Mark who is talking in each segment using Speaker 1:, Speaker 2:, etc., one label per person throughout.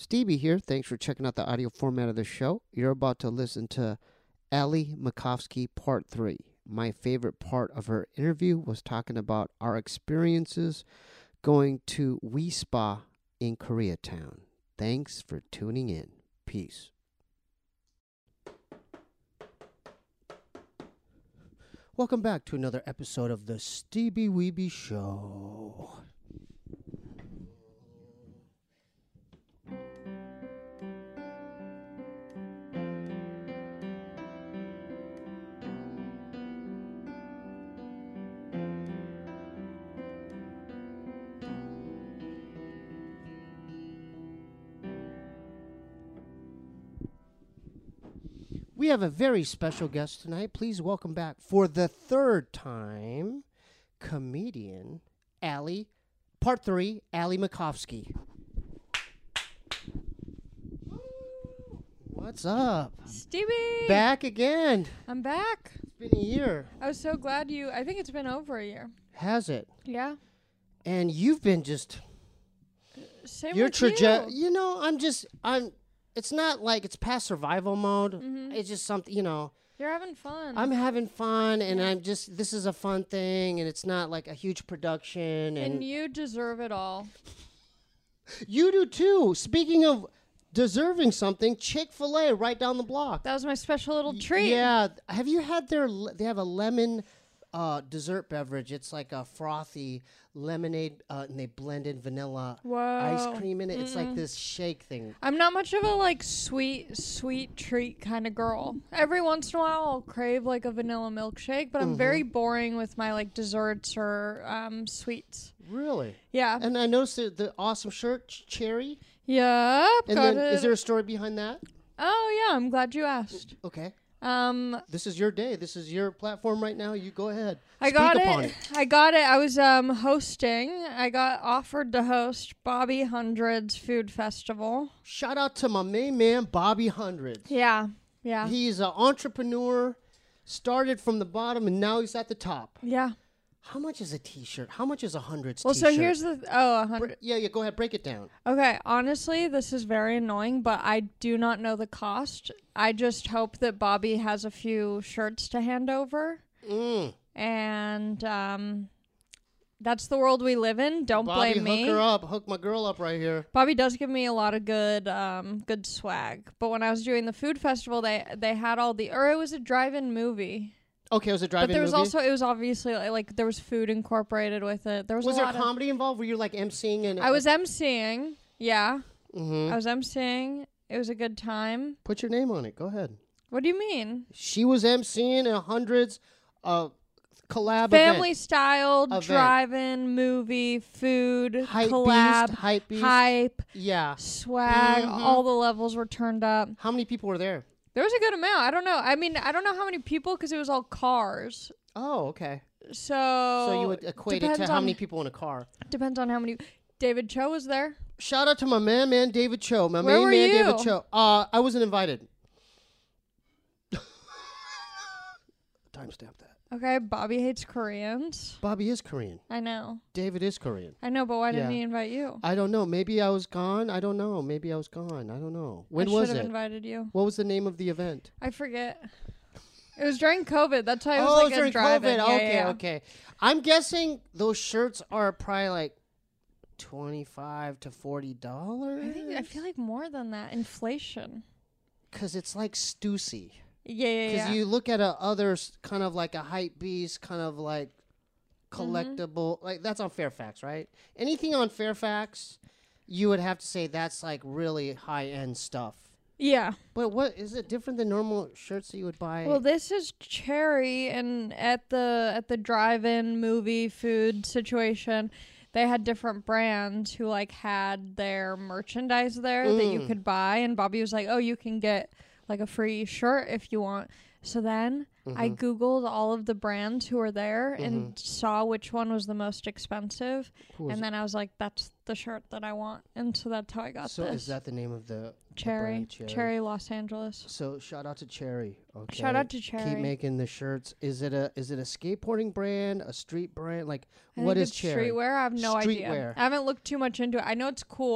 Speaker 1: Stevie here. Thanks for checking out the audio format of the show. You're about to listen to Ali Makovsky Part 3. My favorite part of her interview was talking about our experiences going to Wi-Spa in Koreatown. Thanks for tuning in. Peace. Welcome back to another episode of the Stevie Weeby Show. We have a very special guest tonight. Please welcome back for the third time, comedian Ali, Part 3, Ali Makovsky. What's up?
Speaker 2: Stevie!
Speaker 1: Back again.
Speaker 2: I'm back.
Speaker 1: It's been a year.
Speaker 2: I was so glad I think it's been over a year.
Speaker 1: Has it?
Speaker 2: Yeah.
Speaker 1: And you've been just...
Speaker 2: Same
Speaker 1: your
Speaker 2: with you.
Speaker 1: You know, it's not like it's past survival mode.
Speaker 2: Mm-hmm.
Speaker 1: It's just something, you know.
Speaker 2: You're having fun.
Speaker 1: I'm having fun, and
Speaker 2: Yeah.
Speaker 1: this is a fun thing, and it's not like a huge production.
Speaker 2: and you deserve it all.
Speaker 1: You do too. Speaking of deserving something, Chick-fil-A right down the block.
Speaker 2: That was my special little treat.
Speaker 1: Yeah. Have you had they have a lemon dessert beverage. It's like a frothy lemonade, and they blend in vanilla
Speaker 2: Whoa.
Speaker 1: ice cream in it. It's like this shake thing.
Speaker 2: I'm not much of a sweet treat kind of girl. Every once in a while I'll crave like a vanilla milkshake, but I'm very boring with my desserts or sweets.
Speaker 1: Really?
Speaker 2: Yeah.
Speaker 1: And I noticed the awesome shirt, Cherry.
Speaker 2: Yep.
Speaker 1: And
Speaker 2: got
Speaker 1: then,
Speaker 2: it.
Speaker 1: is there a story behind that?
Speaker 2: Oh yeah, I'm glad you asked.
Speaker 1: Okay. This is your day. This is your platform right now. You go ahead.
Speaker 2: I got it. I was hosting. I got offered to host Bobby Hundred's Food Festival.
Speaker 1: Shout out to my main man, Bobby Hundreds.
Speaker 2: Yeah. Yeah.
Speaker 1: He's an entrepreneur, started from the bottom, and now he's at the top.
Speaker 2: Yeah.
Speaker 1: How much is a T-shirt? How much is a Hundreds
Speaker 2: Well,
Speaker 1: T-shirt?
Speaker 2: so here's the 100.
Speaker 1: Yeah, go ahead. Break it down.
Speaker 2: Okay, honestly, this is very annoying, but I do not know the cost. I just hope that Bobby has a few shirts to hand over. And that's the world we live in. Don't
Speaker 1: Bobby,
Speaker 2: blame me.
Speaker 1: hook her up. Hook my girl up right here.
Speaker 2: Bobby does give me a lot of good swag. But when I was doing the food festival, they had it was a drive-in movie.
Speaker 1: Okay, it was a drive-in
Speaker 2: But there was
Speaker 1: movie?
Speaker 2: it was obviously like there was food incorporated with it. There was
Speaker 1: Was
Speaker 2: a
Speaker 1: there
Speaker 2: lot
Speaker 1: comedy involved? Were you like emceeing? And
Speaker 2: I was emceeing. Yeah.
Speaker 1: Mm-hmm.
Speaker 2: I was emceeing. It was a good time.
Speaker 1: Put your name on it. Go ahead.
Speaker 2: What do you mean?
Speaker 1: She was emceeing a Hundreds collab
Speaker 2: Family
Speaker 1: event.
Speaker 2: styled
Speaker 1: Event.
Speaker 2: drive-in movie food
Speaker 1: Hype
Speaker 2: collab
Speaker 1: beast, hype beast.
Speaker 2: hype
Speaker 1: Yeah.
Speaker 2: swag.
Speaker 1: Mhm.
Speaker 2: All the levels were turned up.
Speaker 1: How many people were there?
Speaker 2: There was a good amount. I don't know. I mean, I don't know how many people because it was all cars.
Speaker 1: Oh, okay.
Speaker 2: So
Speaker 1: you would equate it to
Speaker 2: depends
Speaker 1: how
Speaker 2: on-
Speaker 1: many people in a car.
Speaker 2: Depends on how many. David Cho was there.
Speaker 1: Shout out to my man David Cho. My
Speaker 2: Where
Speaker 1: main
Speaker 2: were
Speaker 1: man
Speaker 2: you?
Speaker 1: David Cho. I wasn't invited. Timestamp that.
Speaker 2: Okay, Bobby hates Koreans.
Speaker 1: Bobby is Korean.
Speaker 2: I know.
Speaker 1: David is Korean.
Speaker 2: I know, but why didn't
Speaker 1: Yeah.
Speaker 2: he invite you?
Speaker 1: I don't know. Maybe I was gone. I don't know. Maybe I was gone. I don't know. When
Speaker 2: I
Speaker 1: was
Speaker 2: should have
Speaker 1: it?
Speaker 2: invited you.
Speaker 1: What was the name of the event?
Speaker 2: I forget. It was during COVID. That's why it was
Speaker 1: Oh,
Speaker 2: like
Speaker 1: during
Speaker 2: a drive-in.
Speaker 1: COVID.
Speaker 2: Yeah,
Speaker 1: Okay,
Speaker 2: yeah.
Speaker 1: okay. I'm guessing those shirts are probably like $25 to $40.
Speaker 2: I feel like more than that. Inflation.
Speaker 1: Because it's like Stussy.
Speaker 2: Yeah.
Speaker 1: Because you look at others, kind of like a hype beast, kind of like collectible. Like that's on Fairfax, right? Anything on Fairfax, you would have to say that's like really high end stuff.
Speaker 2: Yeah.
Speaker 1: But what is it different than normal shirts that you would buy?
Speaker 2: Well, this is Cherry, and at the drive-in movie food situation, they had different brands who like had their merchandise there that you could buy, and Bobby was like, "Oh, you can get like a free shirt if you want." So then I Googled all of the brands who were there and saw which one was the most expensive. And then I was like, that's the shirt that I want. And so that's how I got
Speaker 1: So
Speaker 2: this.
Speaker 1: is that the name of the
Speaker 2: Cherry.
Speaker 1: brand,
Speaker 2: Cherry Los Angeles.
Speaker 1: So shout out to Cherry. Okay.
Speaker 2: Shout out to Cherry.
Speaker 1: Keep making the shirts. Is it a skateboarding brand, a street brand? Like
Speaker 2: I
Speaker 1: what
Speaker 2: think
Speaker 1: is
Speaker 2: it's
Speaker 1: Cherry?
Speaker 2: streetwear. I have no idea.
Speaker 1: Streetwear.
Speaker 2: I haven't looked too much into it. I know it's cool.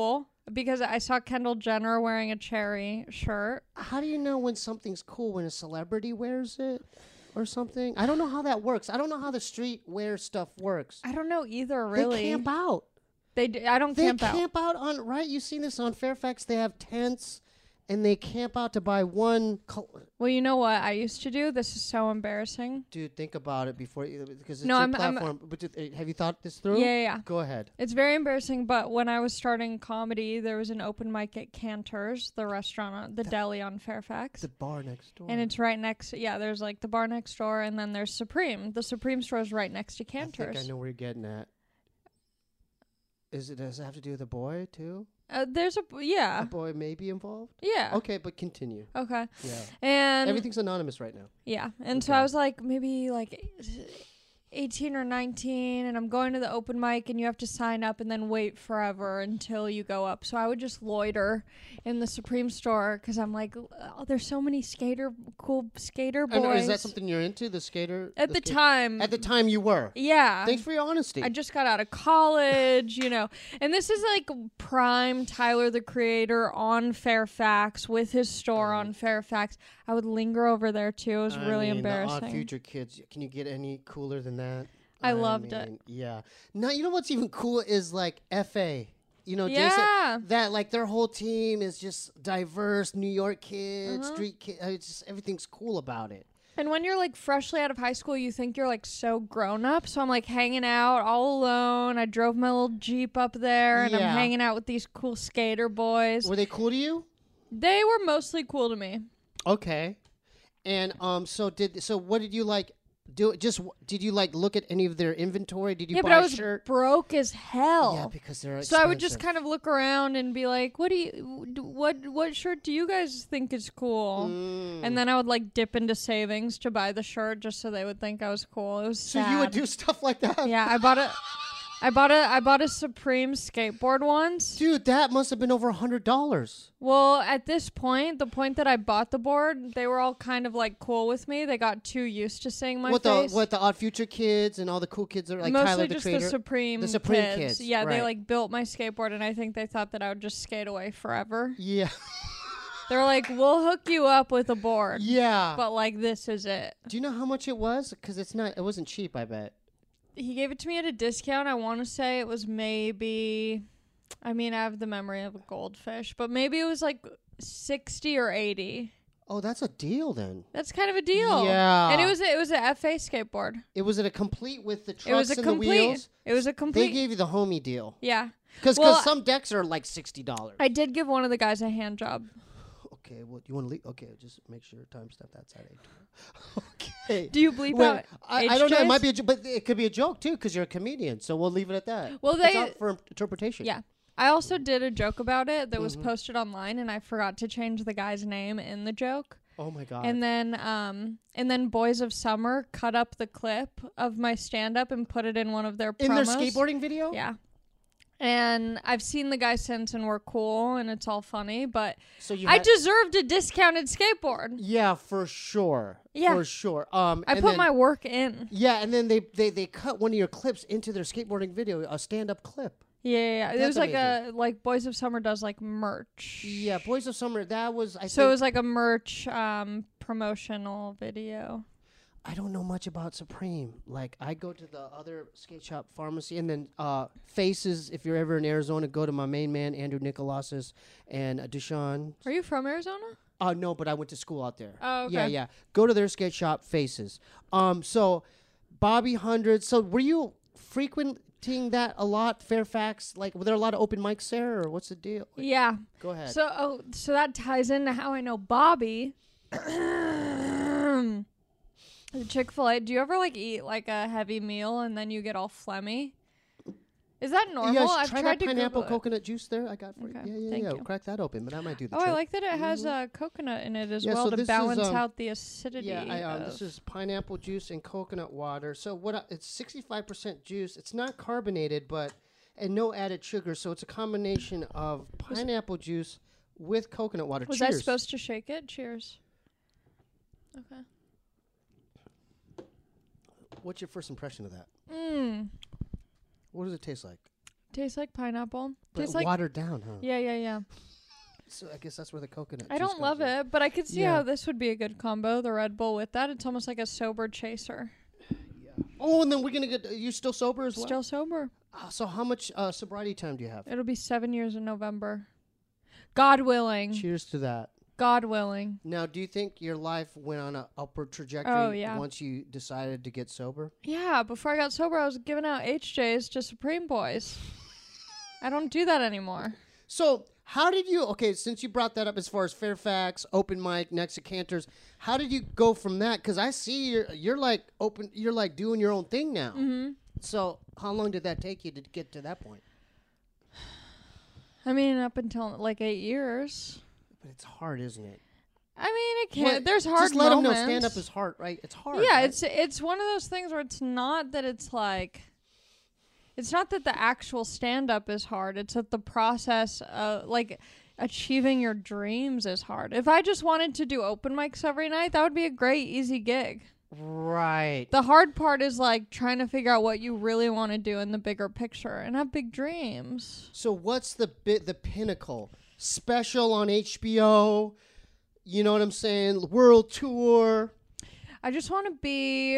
Speaker 2: because I saw Kendall Jenner wearing a cherry shirt.
Speaker 1: How do you know when something's cool when a celebrity wears it or something? I don't know how that works. I don't know how the street wear stuff works.
Speaker 2: I don't know either, really.
Speaker 1: They camp out.
Speaker 2: I don't camp out.
Speaker 1: They camp out on, right? You've seen this on Fairfax. They have tents, and they camp out to buy one.
Speaker 2: Well, you know what I used to do? This is so embarrassing.
Speaker 1: Dude, think about it before you, because it's
Speaker 2: No,
Speaker 1: your platform. But have you thought this through?
Speaker 2: Yeah.
Speaker 1: Go ahead.
Speaker 2: It's very embarrassing, but when I was starting comedy, there was an open mic at Cantor's, the restaurant, the deli on Fairfax.
Speaker 1: The bar next door.
Speaker 2: And it's right next. Yeah, there's like the bar next door, and then there's Supreme. The Supreme store is right next to Cantor's.
Speaker 1: I think I know where you're getting at. Does it have to do with a boy too?
Speaker 2: There's a
Speaker 1: boy may be involved.
Speaker 2: Yeah.
Speaker 1: Okay, but continue.
Speaker 2: Okay.
Speaker 1: Yeah.
Speaker 2: And
Speaker 1: everything's anonymous right now.
Speaker 2: Yeah, and so I was like maybe like 18 or 19, and I'm going to the open mic, and you have to sign up and then wait forever until you go up. So I would just loiter in the Supreme store because I'm like, oh, there's so many cool skater boys.
Speaker 1: And is that something you're into, the skater?
Speaker 2: At the time.
Speaker 1: At the time you were.
Speaker 2: Yeah.
Speaker 1: Thanks for your honesty.
Speaker 2: I just got out of college, and this is like prime Tyler the Creator on Fairfax with his store on Fairfax. I would linger over there too. It was really embarrassing.
Speaker 1: The Odd Future Kids. Can you get any cooler than that?
Speaker 2: I loved it.
Speaker 1: Yeah. Now, you know what's even cool is like FA.
Speaker 2: Yeah.
Speaker 1: Jason, that like their whole team is just diverse New York kids, street kids. It's just everything's cool about it.
Speaker 2: And when you're like freshly out of high school, you think you're like so grown up. So I'm like hanging out all alone. I drove my little Jeep up there, and I'm hanging out with these cool skater boys.
Speaker 1: Were they cool to you?
Speaker 2: They were mostly cool to me.
Speaker 1: Okay. And so what did you like do? Did you like look at any of their inventory? Did you buy a shirt?
Speaker 2: Yeah, but I was broke as hell.
Speaker 1: Yeah, because they're expensive.
Speaker 2: So I would just kind of look around and be like, what shirt do you guys think is cool? And then I would like dip into savings to buy the shirt just so they would think I was cool. It was sad.
Speaker 1: So you would do stuff like that?
Speaker 2: Yeah, I bought a Supreme skateboard once.
Speaker 1: Dude, that must have been over $100.
Speaker 2: Well, at this point, the point that I bought the board, they were all kind of like cool with me. They got too used to seeing my face.
Speaker 1: What the Odd Future Kids and all the cool kids are like
Speaker 2: mostly
Speaker 1: Tyler the
Speaker 2: just
Speaker 1: Creator?
Speaker 2: The Supreme kids. Yeah, right. They like built my skateboard, and I think they thought that I would just skate away forever.
Speaker 1: Yeah.
Speaker 2: They're like, we'll hook you up with a board.
Speaker 1: Yeah.
Speaker 2: But like, this is it.
Speaker 1: Do you know how much it was? Because it wasn't cheap, I bet.
Speaker 2: He gave it to me at a discount. I want to say it was maybe, I have the memory of a goldfish, but maybe it was like 60 or 80.
Speaker 1: Oh, that's a deal then.
Speaker 2: That's kind of a deal.
Speaker 1: Yeah.
Speaker 2: And it was a FA skateboard.
Speaker 1: Was it a complete with the trucks and the wheels?
Speaker 2: It was a complete.
Speaker 1: They gave you the homie deal.
Speaker 2: Yeah.
Speaker 1: Because some decks are like $60.
Speaker 2: I did give one of the guys a hand job.
Speaker 1: Okay, well, you want to leave? Okay, just make sure timestamp that's at 8. Okay.
Speaker 2: Do you bleep out
Speaker 1: I don't know. It might be but it could be a joke too because you're a comedian. So we'll leave it at that.
Speaker 2: Well,
Speaker 1: it's out for interpretation.
Speaker 2: Yeah. I also did a joke about it that was posted online, and I forgot to change the guy's name in the joke.
Speaker 1: Oh my god.
Speaker 2: And then Boys of Summer cut up the clip of my stand-up and put it in one of their promos.
Speaker 1: In their skateboarding video?
Speaker 2: Yeah. And I've seen the guy since, and we're cool, and it's all funny, but I deserved a discounted skateboard.
Speaker 1: Yeah, for sure.
Speaker 2: Yeah.
Speaker 1: For sure.
Speaker 2: I put my work in.
Speaker 1: Yeah, and then they cut one of your clips into their skateboarding video, a stand-up clip.
Speaker 2: Yeah. It was like Boys of Summer does like merch.
Speaker 1: Yeah, Boys of Summer, that was,
Speaker 2: it was like a merch promotional video.
Speaker 1: I don't know much about Supreme. Like, I go to the other skate shop pharmacy, and then Faces, if you're ever in Arizona, go to my main man, Andrew Nicolasis, and Deshaun.
Speaker 2: Are you from Arizona?
Speaker 1: No, but I went to school out there.
Speaker 2: Oh, okay.
Speaker 1: Yeah. Go to their skate shop, Faces. So, Bobby 100. So, were you frequenting that a lot, Fairfax? Like, were there a lot of open mics there, or what's the deal?
Speaker 2: Yeah.
Speaker 1: Go ahead.
Speaker 2: So that ties into how I know Bobby. Chick-fil-A, do you ever like eat like a heavy meal and then you get all phlegmy? Is that normal?
Speaker 1: Yeah,
Speaker 2: I've
Speaker 1: try
Speaker 2: tried
Speaker 1: that
Speaker 2: to
Speaker 1: pineapple
Speaker 2: Google
Speaker 1: coconut juice there. I got for
Speaker 2: Okay,
Speaker 1: you.
Speaker 2: thank you.
Speaker 1: Crack that open, but I might do the
Speaker 2: Oh,
Speaker 1: trick.
Speaker 2: I like that it has coconut in it as
Speaker 1: Yeah,
Speaker 2: well
Speaker 1: so
Speaker 2: to balance out the acidity.
Speaker 1: Yeah, this is pineapple juice and coconut water. So it's 65% juice. It's not carbonated, and no added sugar. So it's a combination of pineapple juice with coconut water.
Speaker 2: Was
Speaker 1: Cheers.
Speaker 2: I supposed to shake it? Cheers. Okay.
Speaker 1: What's your first impression of that?
Speaker 2: Mmm.
Speaker 1: What does it taste like?
Speaker 2: Tastes like pineapple.
Speaker 1: But
Speaker 2: Tastes like
Speaker 1: watered down, huh?
Speaker 2: yeah.
Speaker 1: So I guess that's where the coconut
Speaker 2: I
Speaker 1: juice
Speaker 2: don't love
Speaker 1: comes in.
Speaker 2: it, but I could see
Speaker 1: Yeah.
Speaker 2: how this would be a good combo. The Red Bull with that. It's almost like a sober chaser.
Speaker 1: Oh, and then we're going to get... You still sober as well?
Speaker 2: Still sober.
Speaker 1: So how much sobriety time do you have?
Speaker 2: It'll be 7 years in November. God willing.
Speaker 1: Cheers to that.
Speaker 2: God willing.
Speaker 1: Now, do you think your life went on an upward trajectory
Speaker 2: Oh, yeah.
Speaker 1: once you decided to get sober?
Speaker 2: Yeah, before I got sober, I was giving out HJs to Supreme Boys. I don't do that anymore.
Speaker 1: So how did you... Okay, since you brought that up as far as Fairfax, open mic, next to Cantor's, how did you go from that? Because I see you're like open... You're like doing your own thing now.
Speaker 2: Mm-hmm.
Speaker 1: So how long did that take you to get to that point?
Speaker 2: I mean, up until like 8 years.
Speaker 1: But it's hard, isn't it?
Speaker 2: I mean, it
Speaker 1: Well,
Speaker 2: can't. There's hard
Speaker 1: Just let them
Speaker 2: moments.
Speaker 1: know stand up is hard, right? It's hard.
Speaker 2: Yeah,
Speaker 1: right?
Speaker 2: it's one of those things where it's not that it's like... It's not that the actual stand-up is hard. It's that the process of, like, achieving your dreams is hard. If I just wanted to do open mics every night, that would be a great, easy gig.
Speaker 1: Right.
Speaker 2: The hard part is, like, trying to figure out what you really want to do in the bigger picture and have big dreams.
Speaker 1: So what's the pinnacle? Special on HBO? You know what I'm saying? World tour?
Speaker 2: I just want to be...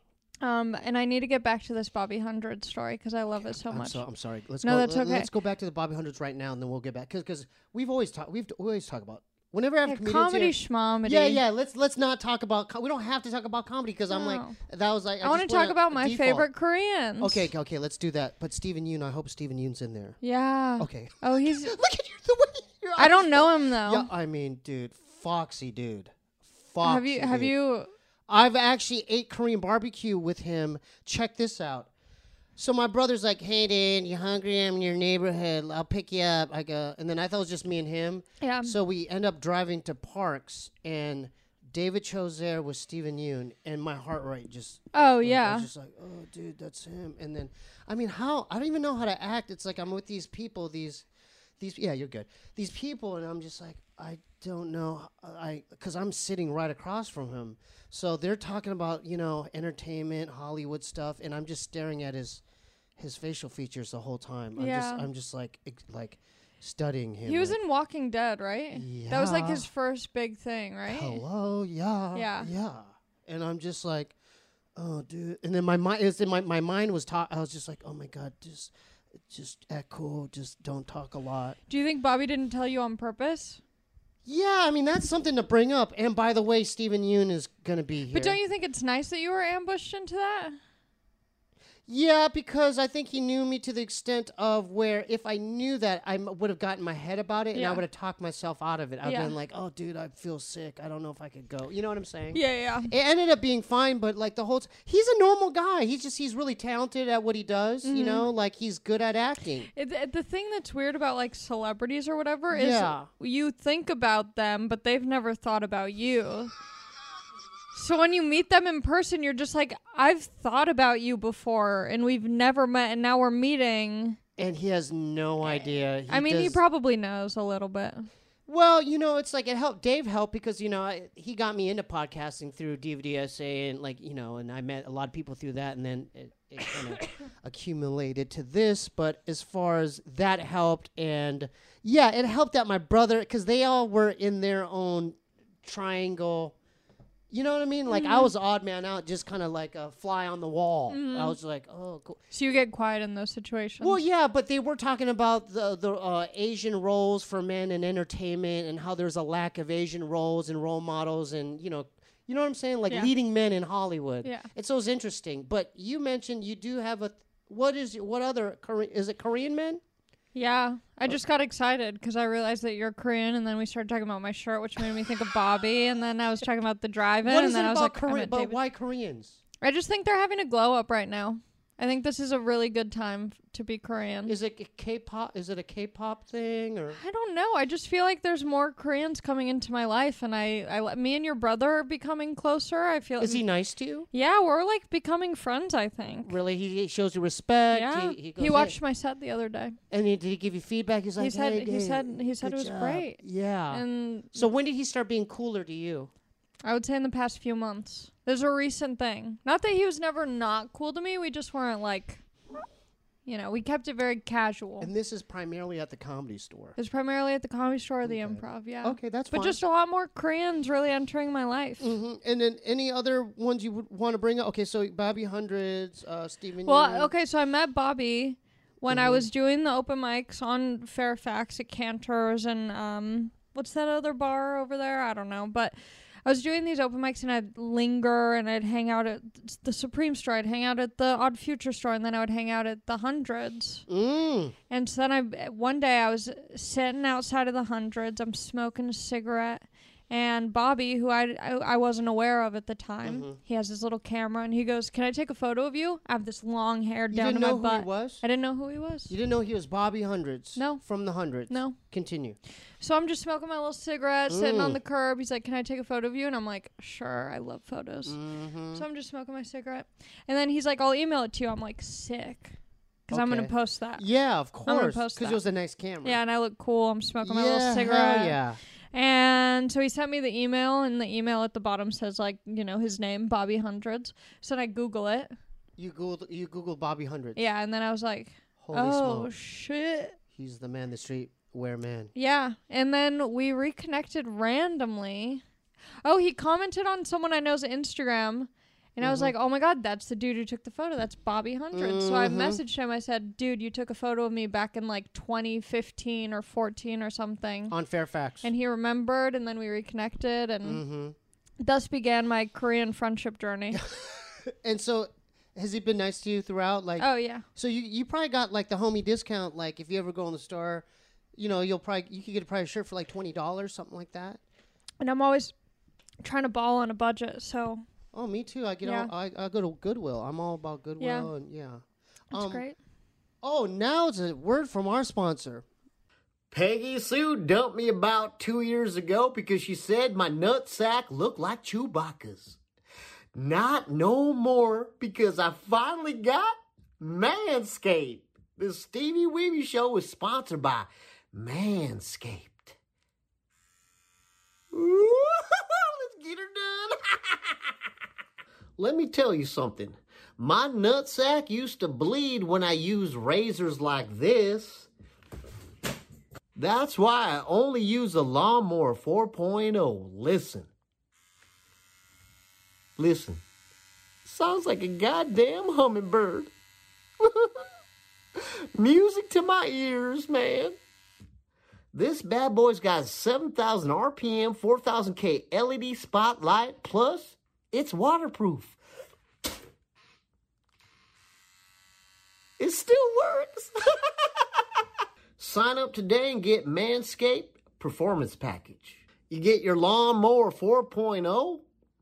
Speaker 2: and I need to get back to this Bobby 100 story because I love it so much.
Speaker 1: I'm sorry. Let's
Speaker 2: No,
Speaker 1: go.
Speaker 2: that's okay.
Speaker 1: Let's go back to the Bobby Hundreds right now, and then we'll get back because we always talk about whenever I have comedians
Speaker 2: comedy
Speaker 1: here.
Speaker 2: schmomedy.
Speaker 1: Yeah. Let's not talk about. We don't have to talk about comedy because I'm like
Speaker 2: No.
Speaker 1: that was like.
Speaker 2: I want to
Speaker 1: just
Speaker 2: talk
Speaker 1: went
Speaker 2: about
Speaker 1: a
Speaker 2: my
Speaker 1: default.
Speaker 2: favorite Koreans.
Speaker 1: Okay. Let's do that. But Stephen Yoon, I hope Stephen Yoon's in there.
Speaker 2: Yeah.
Speaker 1: Okay.
Speaker 2: Oh, he's...
Speaker 1: Look at you, the way your
Speaker 2: I don't
Speaker 1: eyes-
Speaker 2: know him though.
Speaker 1: Yeah, I mean, dude, foxy dude. Foxy.
Speaker 2: Have
Speaker 1: dude.
Speaker 2: you?
Speaker 1: I've actually ate Korean barbecue with him. Check this out. So my brother's like, "Hey, dude, you hungry? I'm in your neighborhood. I'll pick you up." I go, and then I thought it was just me and him.
Speaker 2: Yeah.
Speaker 1: So we end up driving to Parks, and David Cho's there with Stephen Yoon, and my heart rate just.
Speaker 2: Oh
Speaker 1: I
Speaker 2: yeah.
Speaker 1: was just like, "Oh, dude, that's him." And then, I mean, how? I don't even know how to act. It's like I'm with these people, these. Yeah, you're good. These people, and I'm just like, I don't know, because I'm sitting right across from him. So they're talking about, entertainment, Hollywood stuff, and I'm just staring at his facial features the whole time.
Speaker 2: Yeah.
Speaker 1: I'm just like studying him.
Speaker 2: He was
Speaker 1: like,
Speaker 2: in Walking Dead, right? That was like
Speaker 1: Yeah.
Speaker 2: his first big thing, right?
Speaker 1: Hello, yeah,
Speaker 2: Yeah.
Speaker 1: and I'm just like, oh, dude. And then my mind, my mind was I was just like, oh my god, just act cool, just don't talk a lot.
Speaker 2: Do you think Bobby didn't tell you on purpose?
Speaker 1: Yeah, I mean that's something to bring up. And by the way, Stephen Yoon is gonna be here.
Speaker 2: But don't you think it's nice that you were ambushed into that?
Speaker 1: Yeah, because I think he knew me to the extent of where if I knew that, I would have gotten my head about it, and I
Speaker 2: Yeah.
Speaker 1: would have talked myself out of it. I've
Speaker 2: Yeah.
Speaker 1: been like, oh, dude, I feel sick. I don't know if I could go. You know what I'm saying?
Speaker 2: Yeah.
Speaker 1: It ended up being fine, but like the whole he's a normal guy. He's really talented at what he does,
Speaker 2: Mm-hmm.
Speaker 1: you know? Like he's good at acting.
Speaker 2: The thing that's weird about like celebrities or whatever is
Speaker 1: Yeah.
Speaker 2: you think about them, but they've never thought about you. So when you meet them in person, you're just like, I've thought about you before, and we've never met, and now we're meeting.
Speaker 1: And he has no idea.
Speaker 2: He probably knows a little bit.
Speaker 1: Well, it's like it helped. Dave helped because, he got me into podcasting through DVDSA and and I met a lot of people through that, and then it kind of accumulated to this. But as far as that helped, and yeah, it helped that my brother, because they all were in their own triangle. You know what I mean? Like I was the odd man out, just kind of like a fly on the wall. I was like, oh, cool.
Speaker 2: So you get quiet in those situations.
Speaker 1: Well, yeah, but they were talking about the Asian roles for men in entertainment and how there's a lack of Asian roles and role models and you know what I'm saying, like
Speaker 2: Yeah.
Speaker 1: leading men in Hollywood.
Speaker 2: Yeah.
Speaker 1: It's so interesting. But you mentioned you do have what other is it Korean men?
Speaker 2: Yeah, I just got excited because I realized that you're Korean, and then we started talking about my shirt, which made me think of Bobby, and then I was talking about the drive-in,
Speaker 1: What
Speaker 2: and
Speaker 1: is it
Speaker 2: then I was
Speaker 1: about
Speaker 2: like, I
Speaker 1: Korean?
Speaker 2: met
Speaker 1: But
Speaker 2: David.
Speaker 1: why Koreans?
Speaker 2: I just think they're having a glow up right now. I think this is a really good time to be Korean.
Speaker 1: Is it K-pop? Is it a K-pop thing or?
Speaker 2: I don't know. I just feel like there's more Koreans coming into my life, and me and your brother are becoming closer. I feel.
Speaker 1: Is he nice to you?
Speaker 2: Yeah, we're like becoming friends. I think.
Speaker 1: Really, he shows you respect.
Speaker 2: Yeah,
Speaker 1: He goes,
Speaker 2: he watched my set the other day.
Speaker 1: And did he give you feedback? He's like,
Speaker 2: He said
Speaker 1: hey,
Speaker 2: he said
Speaker 1: Dave,
Speaker 2: he said it
Speaker 1: good
Speaker 2: was
Speaker 1: job."
Speaker 2: great.
Speaker 1: Yeah.
Speaker 2: And
Speaker 1: So when did he start being cooler to you?
Speaker 2: I would say in the past few months. There's a recent thing. Not that he was never not cool to me. We just weren't like, we kept it very casual.
Speaker 1: And this is primarily at the Comedy Store.
Speaker 2: It's primarily at the Comedy Store or the
Speaker 1: Okay.
Speaker 2: Improv, yeah.
Speaker 1: Okay, that's
Speaker 2: But
Speaker 1: fine.
Speaker 2: just a lot more Koreans really entering my life.
Speaker 1: And then any other ones you would want to bring up? Okay, so Bobby Hundreds, Stephen.
Speaker 2: Well,
Speaker 1: Yeun.
Speaker 2: okay, so I met Bobby when I was doing the open mics on Fairfax at Cantor's and what's that other bar over there? I don't know, but I was doing these open mics and I'd linger and I'd hang out at the Supreme Store, I'd hang out at the Odd Future Store, and then I would hang out at the Hundreds. And so then one day I was sitting outside of the Hundreds, I'm smoking a cigarette, and Bobby, who I wasn't aware of at the time, he has this little camera and he goes, "Can I take a photo of you? I have this long hair down to my butt."
Speaker 1: You didn't know who he was?
Speaker 2: I didn't know who he was.
Speaker 1: You didn't know he was Bobby Hundreds?
Speaker 2: No.
Speaker 1: From the Hundreds?
Speaker 2: No.
Speaker 1: Continue.
Speaker 2: So I'm just smoking my little cigarette, sitting on the curb. He's like, "Can I take a photo of you?" And I'm like, "Sure, I love photos." So I'm just smoking my cigarette. And then he's like, "I'll email it to you." I'm like, "Sick." Because I'm going to post that.
Speaker 1: Yeah, of course.
Speaker 2: I'm going to post that.
Speaker 1: Because it was a nice camera.
Speaker 2: Yeah, and I look cool. I'm smoking my little cigarette.
Speaker 1: Hell yeah.
Speaker 2: And so he sent me the email, and the email at the bottom says, like, his name, Bobby Hundreds. So then I Google it.
Speaker 1: You Googled Bobby Hundreds.
Speaker 2: Yeah, and then I was like,
Speaker 1: Holy smoke.
Speaker 2: Shit.
Speaker 1: He's the man, the streetwear man.
Speaker 2: Yeah, and then we reconnected randomly. Oh, he commented on someone I know's Instagram, and I was like, "Oh my God, that's the dude who took the photo. That's Bobby Hundreds." So I messaged him. I said, "Dude, you took a photo of me back in like 2015 or 14 or something."
Speaker 1: On Fairfax.
Speaker 2: And he remembered, and then we reconnected, and thus began my Korean friendship journey.
Speaker 1: And so, has he been nice to you throughout? Like,
Speaker 2: Oh yeah.
Speaker 1: so you probably got like the homie discount. Like, if you ever go in the store, you could get a shirt for like $20, something like that.
Speaker 2: And I'm always trying to ball on a budget, so.
Speaker 1: Oh, me too. I go to Goodwill. I'm all about Goodwill, and
Speaker 2: That's great.
Speaker 1: Oh, now it's a word from our sponsor.
Speaker 3: Peggy Sue dumped me about 2 years ago because she said my nutsack looked like Chewbacca's. Not no more, because I finally got Manscaped. The Stevie Weeby Show is sponsored by Manscaped. Let's get her done. Let me tell you something. My nutsack used to bleed when I used razors like this. That's why I only use a Lawnmower 4.0. Listen. Sounds like a goddamn hummingbird. Music to my ears, man. This bad boy's got 7,000 RPM, 4,000K LED spotlight, plus it's waterproof. It still works. Sign up today and get Manscaped Performance Package. You get your Lawnmower 4.0.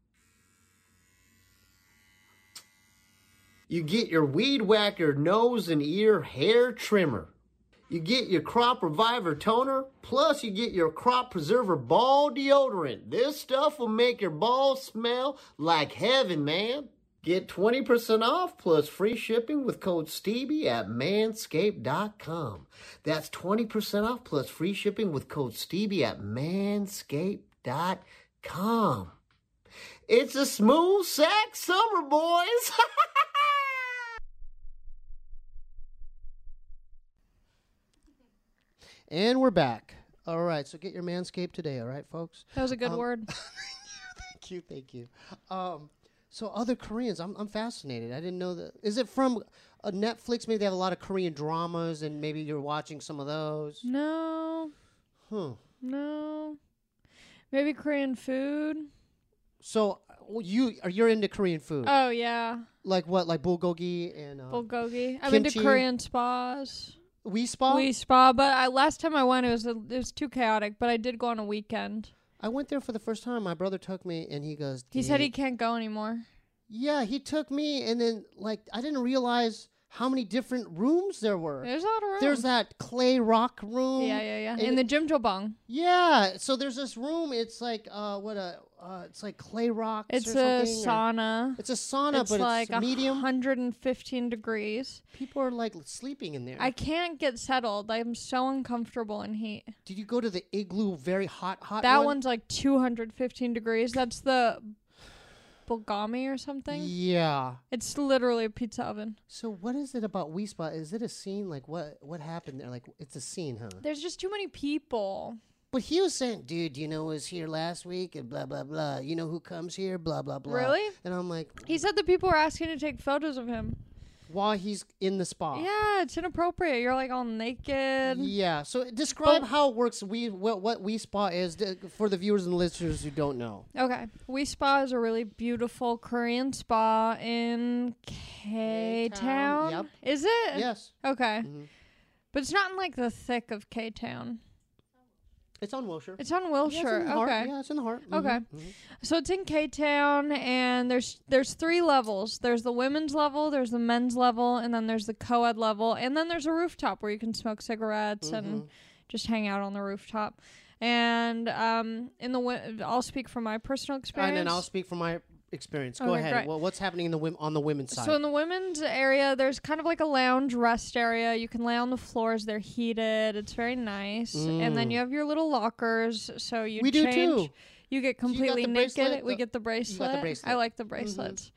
Speaker 3: You get your Weed Whacker nose and ear hair trimmer. You get your Crop Reviver toner, plus you get your Crop Preserver ball deodorant. This stuff will make your balls smell like heaven, man. Get 20% off plus free shipping with code Stevie at manscaped.com. That's 20% off plus free shipping with code Stevie at manscaped.com. It's a smooth sack summer, boys.
Speaker 1: And we're back. All right, so get your Manscaped today, all right, folks?
Speaker 2: That was a good word.
Speaker 1: Thank you. So other Koreans, I'm fascinated. I didn't know that. Is it from Netflix? Maybe they have a lot of Korean dramas, and maybe you're watching some of those.
Speaker 2: No. No. Maybe Korean food.
Speaker 1: So you're into Korean food?
Speaker 2: Oh yeah.
Speaker 1: Like what? Like bulgogi and
Speaker 2: bulgogi. I'm into
Speaker 1: kimchi?
Speaker 2: Korean spas.
Speaker 1: We Spa?
Speaker 2: We Spa, but last time I went, it was too chaotic. But I did go on a weekend.
Speaker 1: I went there for the first time. My brother took me, and he goes.
Speaker 2: He said he can't go anymore.
Speaker 1: Yeah, he took me, and then I didn't realize how many different rooms there were.
Speaker 2: There's a lot of rooms.
Speaker 1: There's that clay rock room.
Speaker 2: Yeah. In the Jimjilbang.
Speaker 1: Yeah. So there's this room. It's like it's like clay rocks.
Speaker 2: It's
Speaker 1: or
Speaker 2: a
Speaker 1: something,
Speaker 2: sauna.
Speaker 1: It's a sauna,
Speaker 2: it's
Speaker 1: but
Speaker 2: like
Speaker 1: it's medium.
Speaker 2: 115 degrees.
Speaker 1: People are like sleeping in there.
Speaker 2: I can't get settled. I'm so uncomfortable in heat.
Speaker 1: Did you go to the igloo? Very hot
Speaker 2: that
Speaker 1: one?
Speaker 2: one's like 215 degrees. That's the Bulgami or something.
Speaker 1: Yeah.
Speaker 2: It's literally a pizza oven.
Speaker 1: So what is it about Wii Spa? Is it a scene? Like what happened there? Like it's a scene, huh?
Speaker 2: There's just too many people.
Speaker 1: But he was saying, dude, you know who was here last week and blah blah blah. You know who comes here? Blah blah blah.
Speaker 2: Really?
Speaker 1: And I'm like,
Speaker 2: He said that people were asking to take photos of him.
Speaker 1: while he's in the spa.
Speaker 2: Yeah, it's inappropriate. You're like all naked.
Speaker 1: Yeah. So describe how it works. What Wii Spa is for the viewers and listeners who don't know.
Speaker 2: Okay. Wii Spa is a really beautiful Korean spa in K-Town.
Speaker 1: Yep.
Speaker 2: Is it?
Speaker 1: Yes.
Speaker 2: Okay.
Speaker 1: Mhm.
Speaker 2: But it's not in like the thick of K-Town.
Speaker 1: It's on Wilshire.
Speaker 2: It's on
Speaker 1: Yeah,
Speaker 2: Wilshire.
Speaker 1: it's in the heart.
Speaker 2: Okay.
Speaker 1: Yeah, it's in the heart.
Speaker 2: Okay. So it's in K-Town, and there's 3 levels. There's the women's level, there's the men's level, and then there's the co-ed level, and then there's a rooftop where you can smoke cigarettes and just hang out on the rooftop. And I'll speak from my personal experience.
Speaker 1: And then I'll speak from my experience. Go
Speaker 2: Okay,
Speaker 1: ahead.
Speaker 2: great.
Speaker 1: Well, what's happening on the women's side?
Speaker 2: So in the women's area, there's kind of like a lounge rest area. You can lay on the floors. They're heated. It's very nice. And then you have your little lockers. So you
Speaker 1: We do
Speaker 2: change.
Speaker 1: too.
Speaker 2: You get completely
Speaker 1: the
Speaker 2: naked.
Speaker 1: bracelet?
Speaker 2: We get the bracelet.
Speaker 1: bracelet.
Speaker 2: I like the bracelets.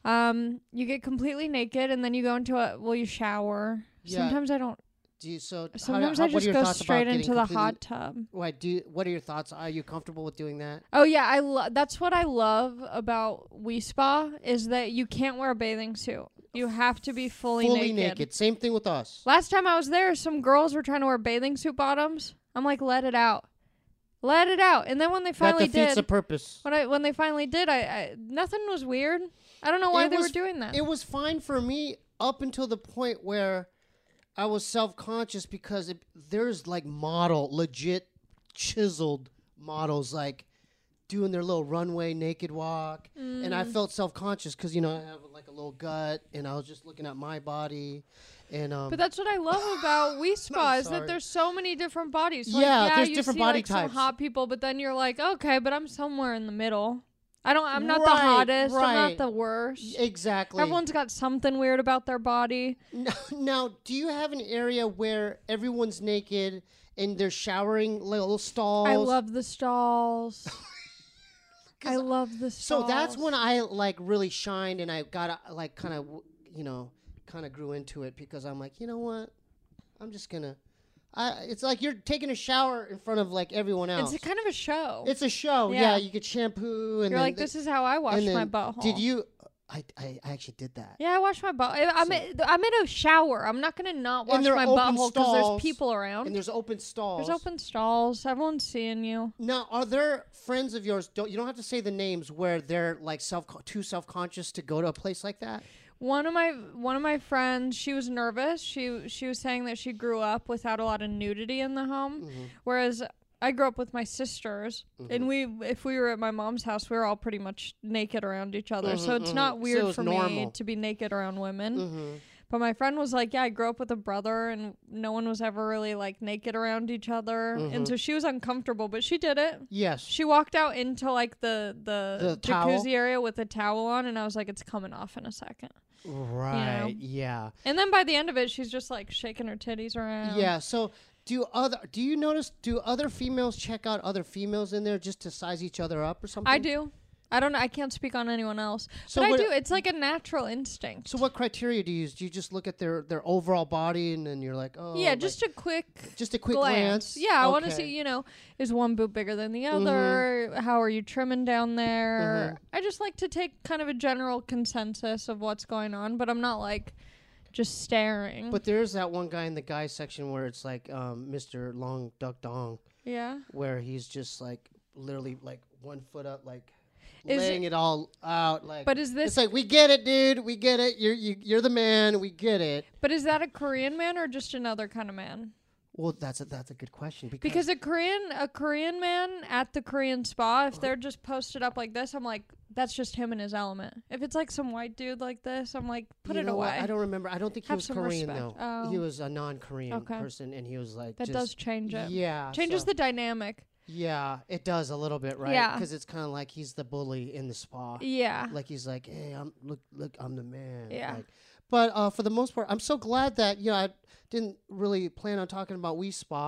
Speaker 2: You get completely naked, and then you go into you shower.
Speaker 1: Yeah.
Speaker 2: Sometimes I don't. Sometimes I
Speaker 1: what are
Speaker 2: just
Speaker 1: your
Speaker 2: go
Speaker 1: thoughts about
Speaker 2: straight
Speaker 1: getting
Speaker 2: into the
Speaker 1: completely-
Speaker 2: hot tub.
Speaker 1: What are your thoughts? Are you comfortable with doing that?
Speaker 2: Oh yeah, that's what I love about Wii Spa is that you can't wear a bathing suit. You have to be fully naked.
Speaker 1: Same thing with us.
Speaker 2: Last time I was there, some girls were trying to wear bathing suit bottoms. I'm like, let it out. Let it out. And then when they finally
Speaker 1: that defeats the
Speaker 2: did,
Speaker 1: purpose.
Speaker 2: when they finally did, I nothing was weird. I don't know why they were doing that.
Speaker 1: It was fine for me up until the point where I was self-conscious because there's like legit chiseled models like doing their little runway naked walk. And I felt self-conscious because, I have like a little gut and I was just looking at my body. And
Speaker 2: But that's what I love about Wii Spa is
Speaker 1: sorry.
Speaker 2: that there's so many different bodies. So
Speaker 1: Yeah, there's
Speaker 2: you
Speaker 1: different
Speaker 2: see,
Speaker 1: body
Speaker 2: like,
Speaker 1: types.
Speaker 2: Some hot people, but then you're like, okay, but I'm somewhere in the middle. I'm not the
Speaker 1: Right,
Speaker 2: hottest. I'm
Speaker 1: right.
Speaker 2: not the worst.
Speaker 1: exactly.
Speaker 2: Everyone's got something weird about their body.
Speaker 1: Now, do you have an area where everyone's naked and they're showering little stalls?
Speaker 2: I love the stalls. I love the stalls.
Speaker 1: So that's when I like really shined and I got like kind of grew into it because I'm like, you know what? I'm just gonna. It's like you're taking a shower in front of like everyone else.
Speaker 2: It's kind of a show.
Speaker 1: It's a show.
Speaker 2: Yeah.
Speaker 1: Yeah, you could shampoo and
Speaker 2: You're
Speaker 1: then
Speaker 2: like, this is how I wash
Speaker 1: and then
Speaker 2: my butthole.
Speaker 1: Did you? I actually did that.
Speaker 2: Yeah, I wash my butt. I'm in a shower. I'm not gonna not wash
Speaker 1: there are
Speaker 2: my
Speaker 1: open
Speaker 2: butthole because there's
Speaker 1: stalls,
Speaker 2: people around.
Speaker 1: And there's open stalls.
Speaker 2: There's open stalls. Everyone's seeing you.
Speaker 1: Now, are there friends of yours? You don't have to say the names where they're like too self-conscious to go to a place like that.
Speaker 2: One of my friends, she was nervous. She was saying that she grew up without a lot of nudity in the home, whereas I grew up with my sisters, and if we were at my mom's house, we were all pretty much naked around each other. So it's not weird
Speaker 1: it's
Speaker 2: for
Speaker 1: normal.
Speaker 2: me to be naked around women. But my friend was like, yeah, I grew up with a brother, and no one was ever really like naked around each other, and so she was uncomfortable, but she did it.
Speaker 1: Yes.
Speaker 2: She walked out into like the
Speaker 1: towel?
Speaker 2: jacuzzi area with a towel on, and I was like, it's coming off in a second.
Speaker 1: Right. Yeah.
Speaker 2: And then by the end of it, she's just like shaking her titties around.
Speaker 1: Yeah. So do you notice? Do other females check out other females in there just to size each other up or something?
Speaker 2: I do. I don't know. I can't speak on anyone else.
Speaker 1: So
Speaker 2: but I
Speaker 1: what-
Speaker 2: do. It's like a natural instinct.
Speaker 1: So what criteria do you use? Do you just look at their overall body and then you're like, oh,
Speaker 2: yeah,
Speaker 1: like,
Speaker 2: just a quick
Speaker 1: glance?
Speaker 2: Yeah, I want to
Speaker 1: Okay.
Speaker 2: see, is one boob bigger than the other? How are you trimming down there? I just like to take kind of a general consensus of what's going on, but I'm not like just staring.
Speaker 1: But there's that one guy in the guy section where it's like Mr. Long Duck Dong,
Speaker 2: yeah.
Speaker 1: where he's just like literally like 1 foot up, like
Speaker 2: Is
Speaker 1: laying it all out. Like,
Speaker 2: But is this
Speaker 1: it's like, we get it, dude. We get it. You're the man. We get it.
Speaker 2: But is that a Korean man or just another kind of man?
Speaker 1: Well, that's a good question
Speaker 2: Because a Korean man at the Korean spa, if they're just posted up like this, I'm like, that's just him in his element. If it's like some white dude like this, I'm like, put
Speaker 1: you
Speaker 2: it
Speaker 1: know
Speaker 2: away.
Speaker 1: what? I don't remember. I don't think he
Speaker 2: Have
Speaker 1: was
Speaker 2: some
Speaker 1: Korean
Speaker 2: respect.
Speaker 1: though.
Speaker 2: Oh.
Speaker 1: He was a non-Korean
Speaker 2: Okay.
Speaker 1: person, and he was like
Speaker 2: That
Speaker 1: just,
Speaker 2: does change it.
Speaker 1: Yeah,
Speaker 2: Changes
Speaker 1: so-
Speaker 2: the dynamic.
Speaker 1: Yeah, it does a little bit, right?
Speaker 2: Yeah.
Speaker 1: Because it's kind of like he's the bully in the spa.
Speaker 2: Yeah.
Speaker 1: Like he's like, hey, look, I'm the man.
Speaker 2: Yeah.
Speaker 1: Like, but for the most part, I'm so glad that I didn't really plan on talking about Wii Spa,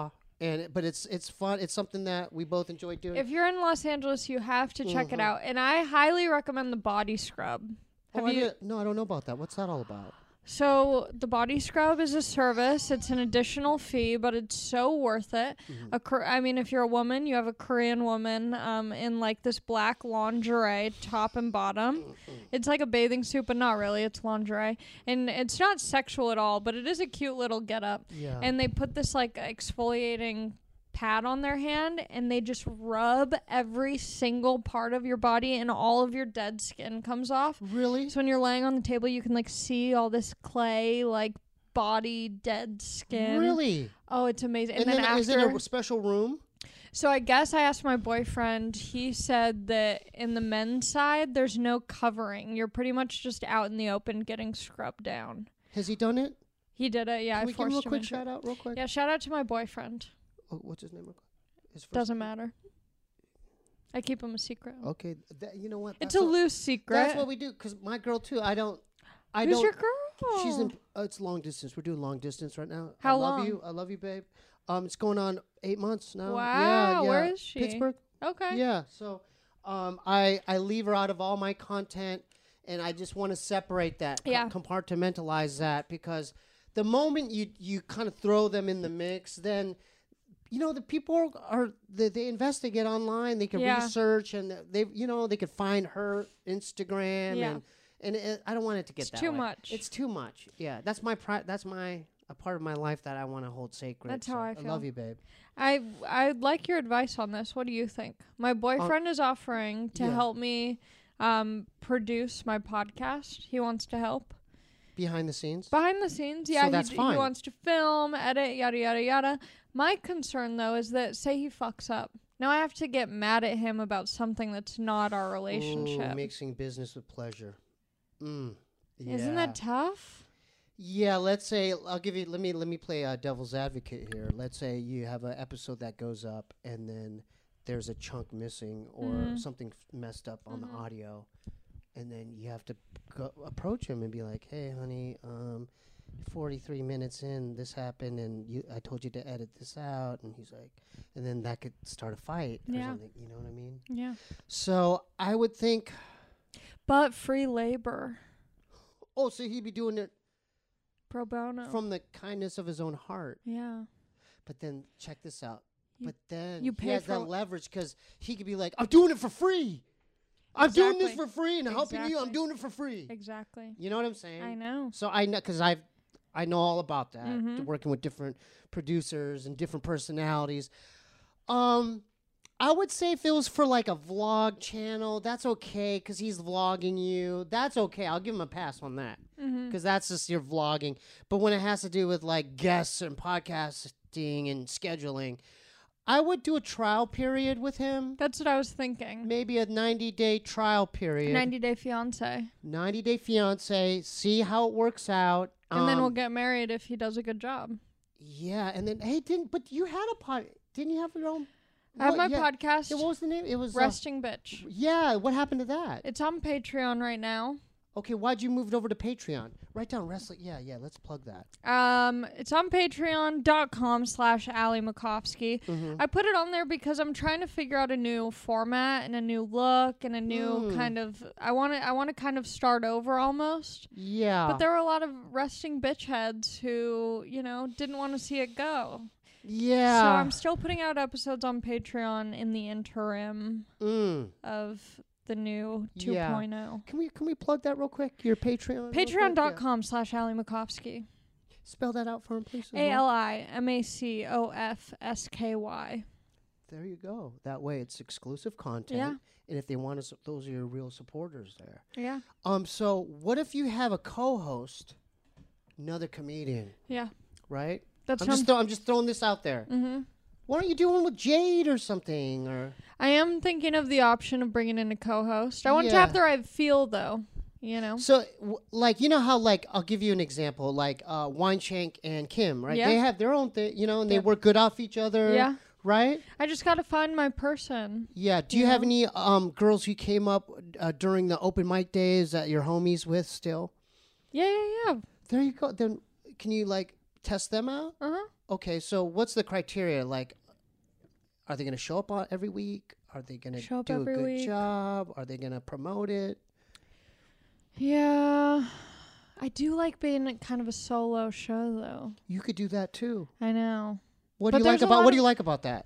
Speaker 1: but it's fun. It's something that we both enjoy doing.
Speaker 2: If you're in Los Angeles, you have to check it
Speaker 1: Mhm.
Speaker 2: out. And I highly recommend the Body Scrub. Have you?
Speaker 1: No, I don't know about that. What's that all about?
Speaker 2: So the Body Scrub is a service. It's an additional fee, but it's so worth it. I mean, if you're a woman, you have a Korean woman in like this black lingerie, top and bottom. It's like a bathing suit, but not really. It's lingerie, and it's not sexual at all, but it is a cute little getup.
Speaker 1: Yeah.
Speaker 2: And they put this like exfoliating pad on their hand, and they just rub every single part of your body, and all of your dead skin comes off.
Speaker 1: Really?
Speaker 2: So when you're laying on the table, you can like see all this clay, like body dead skin.
Speaker 1: Really?
Speaker 2: Oh, it's amazing. And,
Speaker 1: And then
Speaker 2: after,
Speaker 1: is it a special room?
Speaker 2: so I guess I asked my boyfriend. He said that in the men's side, there's no covering. You're pretty much just out in the open getting scrubbed down.
Speaker 1: Has he done it?
Speaker 2: He did it. Yeah,
Speaker 1: Can
Speaker 2: I
Speaker 1: we give him
Speaker 2: forced
Speaker 1: a
Speaker 2: him
Speaker 1: quick
Speaker 2: into it.
Speaker 1: shout out real quick?
Speaker 2: Yeah, shout out to my boyfriend.
Speaker 1: Oh, what's his name? Real quick? His first
Speaker 2: Doesn't
Speaker 1: name?
Speaker 2: matter. I keep him a secret.
Speaker 1: Okay. You know what?
Speaker 2: It's
Speaker 1: That's
Speaker 2: a
Speaker 1: what-
Speaker 2: loose secret.
Speaker 1: That's what we do. Because my girl, too, I don't.
Speaker 2: Who's your girl?
Speaker 1: She's in. It's long distance. We're doing long distance right now.
Speaker 2: How
Speaker 1: I love
Speaker 2: long?
Speaker 1: you. I love you, babe. It's going on 8 months now.
Speaker 2: Wow,
Speaker 1: Yeah.
Speaker 2: where is she?
Speaker 1: Pittsburgh.
Speaker 2: Okay.
Speaker 1: Yeah. So, I leave her out of all my content, and I just want to separate that,
Speaker 2: Yeah.
Speaker 1: compartmentalize that, because the moment you kind of throw them in the mix, then the people they investigate online. They can
Speaker 2: Yeah.
Speaker 1: research, and they could find her Instagram,
Speaker 2: Yeah.
Speaker 1: and I don't want it to get
Speaker 2: It's
Speaker 1: that
Speaker 2: too
Speaker 1: way.
Speaker 2: much.
Speaker 1: It's too much. Yeah, that's a part of my life that I want to hold sacred.
Speaker 2: That's how I
Speaker 1: I love
Speaker 2: feel.
Speaker 1: you, babe.
Speaker 2: I'd like your advice on this. What do you think? My boyfriend is offering to
Speaker 1: yeah.
Speaker 2: help me produce my podcast. He wants to help.
Speaker 1: Behind the scenes.
Speaker 2: Behind the scenes, yeah,
Speaker 1: that's
Speaker 2: he
Speaker 1: fine.
Speaker 2: wants to film, edit, yada, yada, yada. My concern, though, is that, say he fucks up. Now I have to get mad at him about something that's not our relationship.
Speaker 1: Ooh, mixing business with pleasure. Yeah.
Speaker 2: Isn't that tough?
Speaker 1: Yeah, let's say I'll give you. Let me play devil's advocate here. Let's say you have an episode that goes up, and then there's a chunk missing or something messed up on the audio, and then you have to approach him and be like, "Hey, honey, 43 minutes in, this happened, and I told you to edit this out," and he's like, and then that could start a fight or
Speaker 2: Yeah.
Speaker 1: something. You know what I mean?
Speaker 2: Yeah.
Speaker 1: So I would think.
Speaker 2: But free labor.
Speaker 1: Oh, so he'd be doing it
Speaker 2: Pro bono.
Speaker 1: from the kindness of his own heart.
Speaker 2: yeah.
Speaker 1: But then check this out.
Speaker 2: You-
Speaker 1: But then
Speaker 2: you
Speaker 1: he
Speaker 2: pay
Speaker 1: has that
Speaker 2: for-
Speaker 1: leverage because he could be like, "I'm doing it for free. I'm doing this
Speaker 2: Exactly.
Speaker 1: for free and helping you. I'm
Speaker 2: Exactly.
Speaker 1: doing it for free."
Speaker 2: Exactly.
Speaker 1: You know what I'm saying?
Speaker 2: I know.
Speaker 1: So I know because I know all about that.
Speaker 2: Mhm.
Speaker 1: Working with different producers and different personalities. I would say if it was for like a vlog channel, that's okay because he's vlogging you. That's okay. I'll give him a pass on that because that's just your vlogging. But when it has to do with like guests and podcasting and scheduling, I would do a trial period with him.
Speaker 2: That's what I was thinking.
Speaker 1: Maybe a 90-day trial period.
Speaker 2: 90-day fiance.
Speaker 1: 90-day fiance. See how it works out.
Speaker 2: And then we'll get married if he does a good job.
Speaker 1: Yeah, and then but you had a didn't you have your own?
Speaker 2: I have
Speaker 1: What-
Speaker 2: my
Speaker 1: yeah.
Speaker 2: podcast,
Speaker 1: Yeah, what was the name? It was
Speaker 2: Resting Bitch.
Speaker 1: yeah, what happened to that?
Speaker 2: It's on Patreon right now.
Speaker 1: Okay, why'd you move it over to Patreon? Write down wrestling. Yeah, let's plug that.
Speaker 2: It's on patreon.com/Ali Makovsky. I put it on there because I'm trying to figure out a new format and a new look and a new kind of I want to kind of start over almost.
Speaker 1: Yeah.
Speaker 2: But there were a lot of resting bitch heads who, didn't want to see it go.
Speaker 1: yeah.
Speaker 2: So I'm still putting out episodes on Patreon in the interim of the new 2.0.
Speaker 1: Can we plug that real quick? Your Patreon. real quick?
Speaker 2: Patreon.com/Ali Makovsky.
Speaker 1: Spell that out for him, please. as well.
Speaker 2: ALIMACOFSKY.
Speaker 1: There you go. That way, it's exclusive content.
Speaker 2: Yeah.
Speaker 1: And if they want us, those are your real supporters there.
Speaker 2: Yeah.
Speaker 1: So what if you have a co-host, another comedian,
Speaker 2: Yeah.
Speaker 1: right?
Speaker 2: That's
Speaker 1: I'm just throwing this out there.
Speaker 2: Mm-hmm.
Speaker 1: Why don't you do one with Jade or something? Or
Speaker 2: I am thinking of the option of bringing in a co-host. I want to
Speaker 1: Yeah.
Speaker 2: have the right feel, though.
Speaker 1: so, you know how, like, I'll give you an example, like Wineshank and Kim, right?
Speaker 2: Yeah.
Speaker 1: They have their own thing, and they
Speaker 2: Yeah.
Speaker 1: work good off each other,
Speaker 2: Yeah.
Speaker 1: right?
Speaker 2: I just got to find my person.
Speaker 1: Yeah. Do you have any girls who came up during the open mic days that you're homies with still?
Speaker 2: Yeah.
Speaker 1: There you go. Then can you test them out?
Speaker 2: Uh-huh.
Speaker 1: Okay, so what's the criteria? Like, are they going to show up every week? Are they going to
Speaker 2: Show up
Speaker 1: do a
Speaker 2: every
Speaker 1: good
Speaker 2: week.
Speaker 1: job? Are they going to promote it?
Speaker 2: Yeah. I do like being kind of a solo show, though.
Speaker 1: You could do that too.
Speaker 2: I know.
Speaker 1: What
Speaker 2: But
Speaker 1: do you like
Speaker 2: there's a
Speaker 1: about
Speaker 2: lot
Speaker 1: what do
Speaker 2: of-
Speaker 1: you like about that?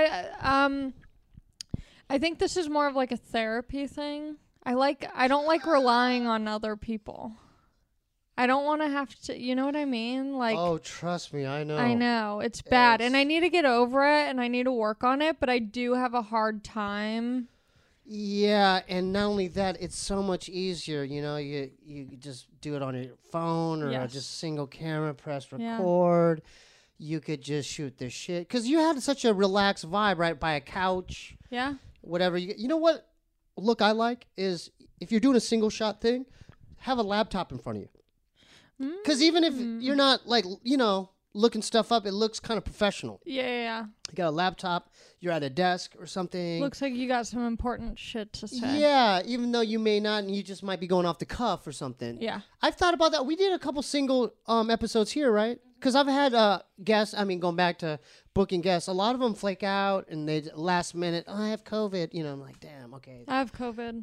Speaker 2: I think this is more of like a therapy thing. I don't like relying on other people. I don't want to have to, you know what I mean? Like,
Speaker 1: Oh, trust me, I know.
Speaker 2: I know it's bad, and I
Speaker 1: It's-
Speaker 2: need to get over it, and I need to work on it. But I do have a hard time.
Speaker 1: Yeah, and not only that, it's so much easier. You know, you just do it on your phone or
Speaker 2: Yes.
Speaker 1: just single camera, press
Speaker 2: Yeah.
Speaker 1: record. You could just shoot this shit because you had such a relaxed vibe, right? By a couch,
Speaker 2: Yeah,
Speaker 1: whatever. You know what look I like is if you're doing a single shot thing, have a laptop in front of you. Because even if you're not like looking stuff up, it looks kind of professional.
Speaker 2: yeah.
Speaker 1: You got a laptop, you're at a desk or something.
Speaker 2: Looks like you got some important shit to say.
Speaker 1: Yeah, even though you may not, and you just might be going off the cuff or something.
Speaker 2: Yeah.
Speaker 1: I've thought about that. We did a couple single episodes here, right? Because I've had guests. I mean, going back to booking guests, a lot of them flake out and they last minute. Oh, I have COVID. You know, I'm like, damn. Okay,
Speaker 2: I have COVID,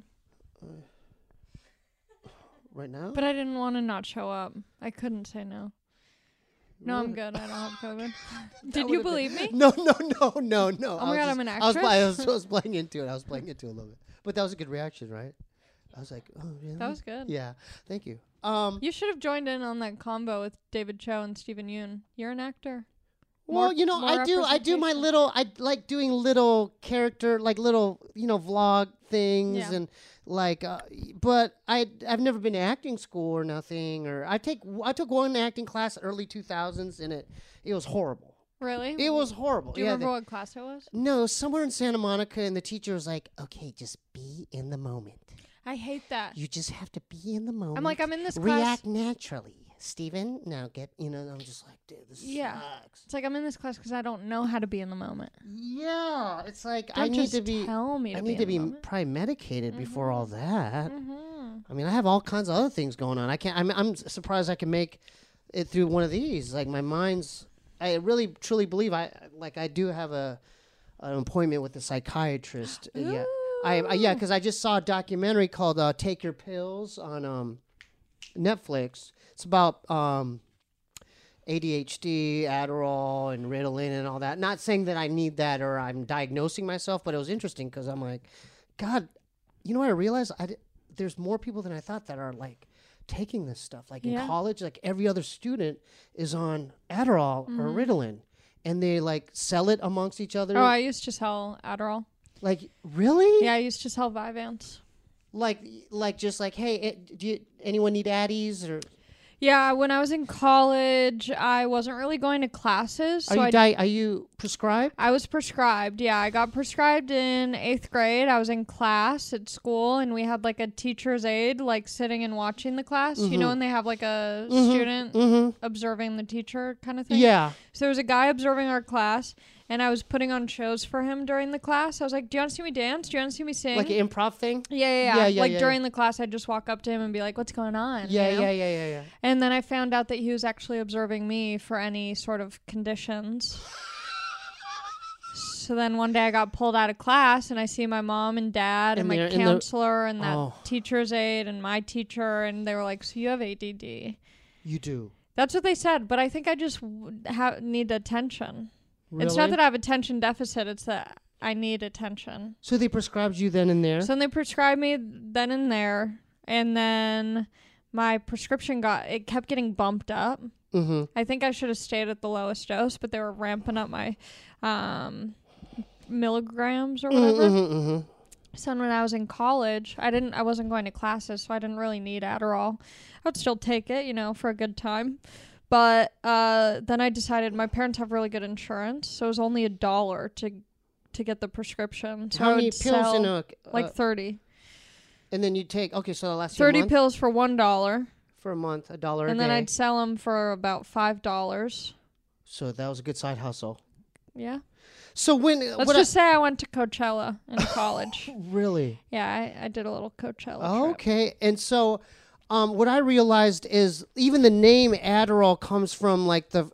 Speaker 1: right now.
Speaker 2: but I didn't want to not show up. I couldn't say no. No, I'm good. I don't have COVID. Did you believe me?
Speaker 1: No. Oh
Speaker 2: my God, I'm an
Speaker 1: I
Speaker 2: actress?
Speaker 1: was playing into it. I was playing into it a little bit, but that was a good reaction, right? I was like, oh, really?
Speaker 2: That was good.
Speaker 1: Yeah, thank you.
Speaker 2: You should have joined in on that combo with David Cho and Stephen Yoon. You're an actor.
Speaker 1: Well,
Speaker 2: More-
Speaker 1: you know,
Speaker 2: more
Speaker 1: I do my
Speaker 2: representation.
Speaker 1: little. I like doing little character, like little, vlog things,
Speaker 2: Yeah.
Speaker 1: and like. But I've never been to acting school or nothing. Or I took one acting class early 2000s, and it was horrible.
Speaker 2: Really?
Speaker 1: It was horrible.
Speaker 2: Do you
Speaker 1: Yeah,
Speaker 2: remember what class it was?
Speaker 1: no, somewhere in Santa Monica, and the teacher was like, "Okay, just be in the moment.
Speaker 2: I hate that.
Speaker 1: You just have to be in the moment.
Speaker 2: I'm like, I'm in this class.
Speaker 1: react naturally." Steven, now get, I'm just like, dude, this
Speaker 2: Yeah.
Speaker 1: sucks.
Speaker 2: It's like I'm in this class because I don't know how to be in the moment.
Speaker 1: Yeah, it's like
Speaker 2: Don't
Speaker 1: I need
Speaker 2: just
Speaker 1: to be.
Speaker 2: tell me to
Speaker 1: I
Speaker 2: be
Speaker 1: need to
Speaker 2: in
Speaker 1: be
Speaker 2: the moment.
Speaker 1: probably medicated before all that.
Speaker 2: Mm-hmm.
Speaker 1: I mean, I have all kinds of other things going on. I can't. I'm surprised I can make it through one of these. Like my mind's. I really truly believe I do have an appointment with a psychiatrist. Yeah, yeah, because I just saw a documentary called "Take Your Pills" on Netflix. It's about ADHD, Adderall, and Ritalin, and all that. Not saying that I need that or I'm diagnosing myself, but it was interesting because I'm like, God, you know what I realized? There's more people than I thought that are like taking this stuff. Like in
Speaker 2: Yeah.
Speaker 1: college, like every other student is on Adderall or Ritalin, and they like sell it amongst each other.
Speaker 2: Oh, I used to sell Adderall.
Speaker 1: Like really?
Speaker 2: Yeah, I used to sell Vyvanse.
Speaker 1: Like just like, hey, anyone need Addies or?
Speaker 2: Yeah, when I was in college, I wasn't really going to classes. So
Speaker 1: Are you prescribed?
Speaker 2: I was prescribed. Yeah, I got prescribed in 8th grade. I was in class at school, and we had like a teacher's aide, like sitting and watching the class. You know, when they have like a student observing the teacher kind of thing.
Speaker 1: Yeah.
Speaker 2: So there was a guy observing our class, and I was putting on shows for him during the class. I was like, "Do you want to see me dance? Do you want to see me sing?"
Speaker 1: Like an improv thing?
Speaker 2: Yeah.
Speaker 1: Yeah,
Speaker 2: Like
Speaker 1: yeah,
Speaker 2: during the class, I'd just walk up to him and be like, "What's going on?"
Speaker 1: Yeah,
Speaker 2: you know?
Speaker 1: yeah.
Speaker 2: And then I found out that he was actually observing me for any sort of conditions. So then one day I got pulled out of class, and I see my mom and dad and
Speaker 1: And
Speaker 2: my
Speaker 1: they're in the-
Speaker 2: counselor and that
Speaker 1: Oh.
Speaker 2: teacher's aide and my teacher, and they were like, "So you have ADD?"
Speaker 1: You do.
Speaker 2: That's what they said, but I think I just need attention. It's not
Speaker 1: Really?
Speaker 2: that I have attention deficit, it's that I need attention.
Speaker 1: So they prescribed you then and there?
Speaker 2: So then they prescribed me then and there, and then my prescription kept getting bumped up.
Speaker 1: Mm-hmm.
Speaker 2: I think I should have stayed at the lowest dose, but they were ramping up my milligrams or whatever.
Speaker 1: Mm-hmm.
Speaker 2: So when I was in college, I wasn't going to classes, so I didn't really need Adderall. I would still take it, for a good time. But then I decided my parents have really good insurance, so it was only $1 to get the prescription. So
Speaker 1: How
Speaker 2: I
Speaker 1: many
Speaker 2: would
Speaker 1: pills in
Speaker 2: sell,
Speaker 1: a...
Speaker 2: like 30.
Speaker 1: and then you take... Okay, so that lasts you a
Speaker 2: 30
Speaker 1: month?
Speaker 2: pills for $1,
Speaker 1: For a month, $1 a
Speaker 2: and
Speaker 1: day.
Speaker 2: then I'd sell them for about $5.
Speaker 1: So that was a good side hustle.
Speaker 2: Yeah.
Speaker 1: So when...
Speaker 2: Let's just say I went to Coachella in college.
Speaker 1: Really?
Speaker 2: Yeah, I did a little Coachella trip.
Speaker 1: Okay. And so What I realized is even the name Adderall comes from like the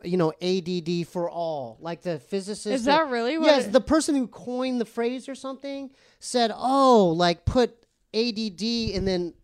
Speaker 1: ADD for all, like the physicist.
Speaker 2: Is that really what?
Speaker 1: Yes, the person who coined the phrase or something said, "Oh, like put ADD and then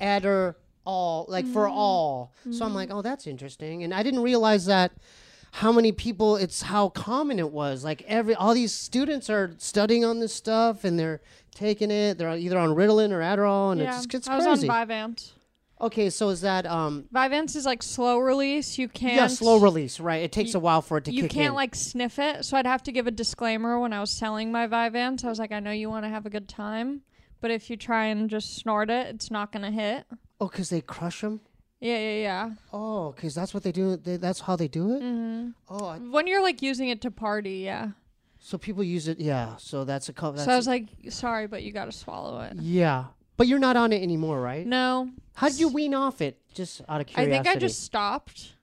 Speaker 1: Adderall, like for all." So I'm like, "Oh, that's interesting," and I didn't realize that. How many people? It's how common it was. Like all these students are studying on this stuff, and they're taking it. They're either on Ritalin or Adderall, and
Speaker 2: Yeah,
Speaker 1: it's crazy.
Speaker 2: I was on Vyvanse.
Speaker 1: Okay, so is that
Speaker 2: Vyvanse is like slow release. You can't.
Speaker 1: Yeah, slow release, right? It takes a while for it to kick in.
Speaker 2: You can't like sniff it, so I'd have to give a disclaimer when I was selling my Vyvanse. I was like, I know you want to have a good time, but if you try and just snort it, it's not gonna hit.
Speaker 1: Oh, because they crush them.
Speaker 2: Yeah.
Speaker 1: Oh, because that's what they do. That's how they do it.
Speaker 2: Mm-hmm.
Speaker 1: Oh,
Speaker 2: When you're like using it to party, yeah.
Speaker 1: So people use it. Yeah. So that's a couple.
Speaker 2: So I was like, sorry, but you got to swallow it.
Speaker 1: Yeah, but you're not on it anymore, right?
Speaker 2: No.
Speaker 1: How did you wean off it? Just out of curiosity.
Speaker 2: I think I just stopped.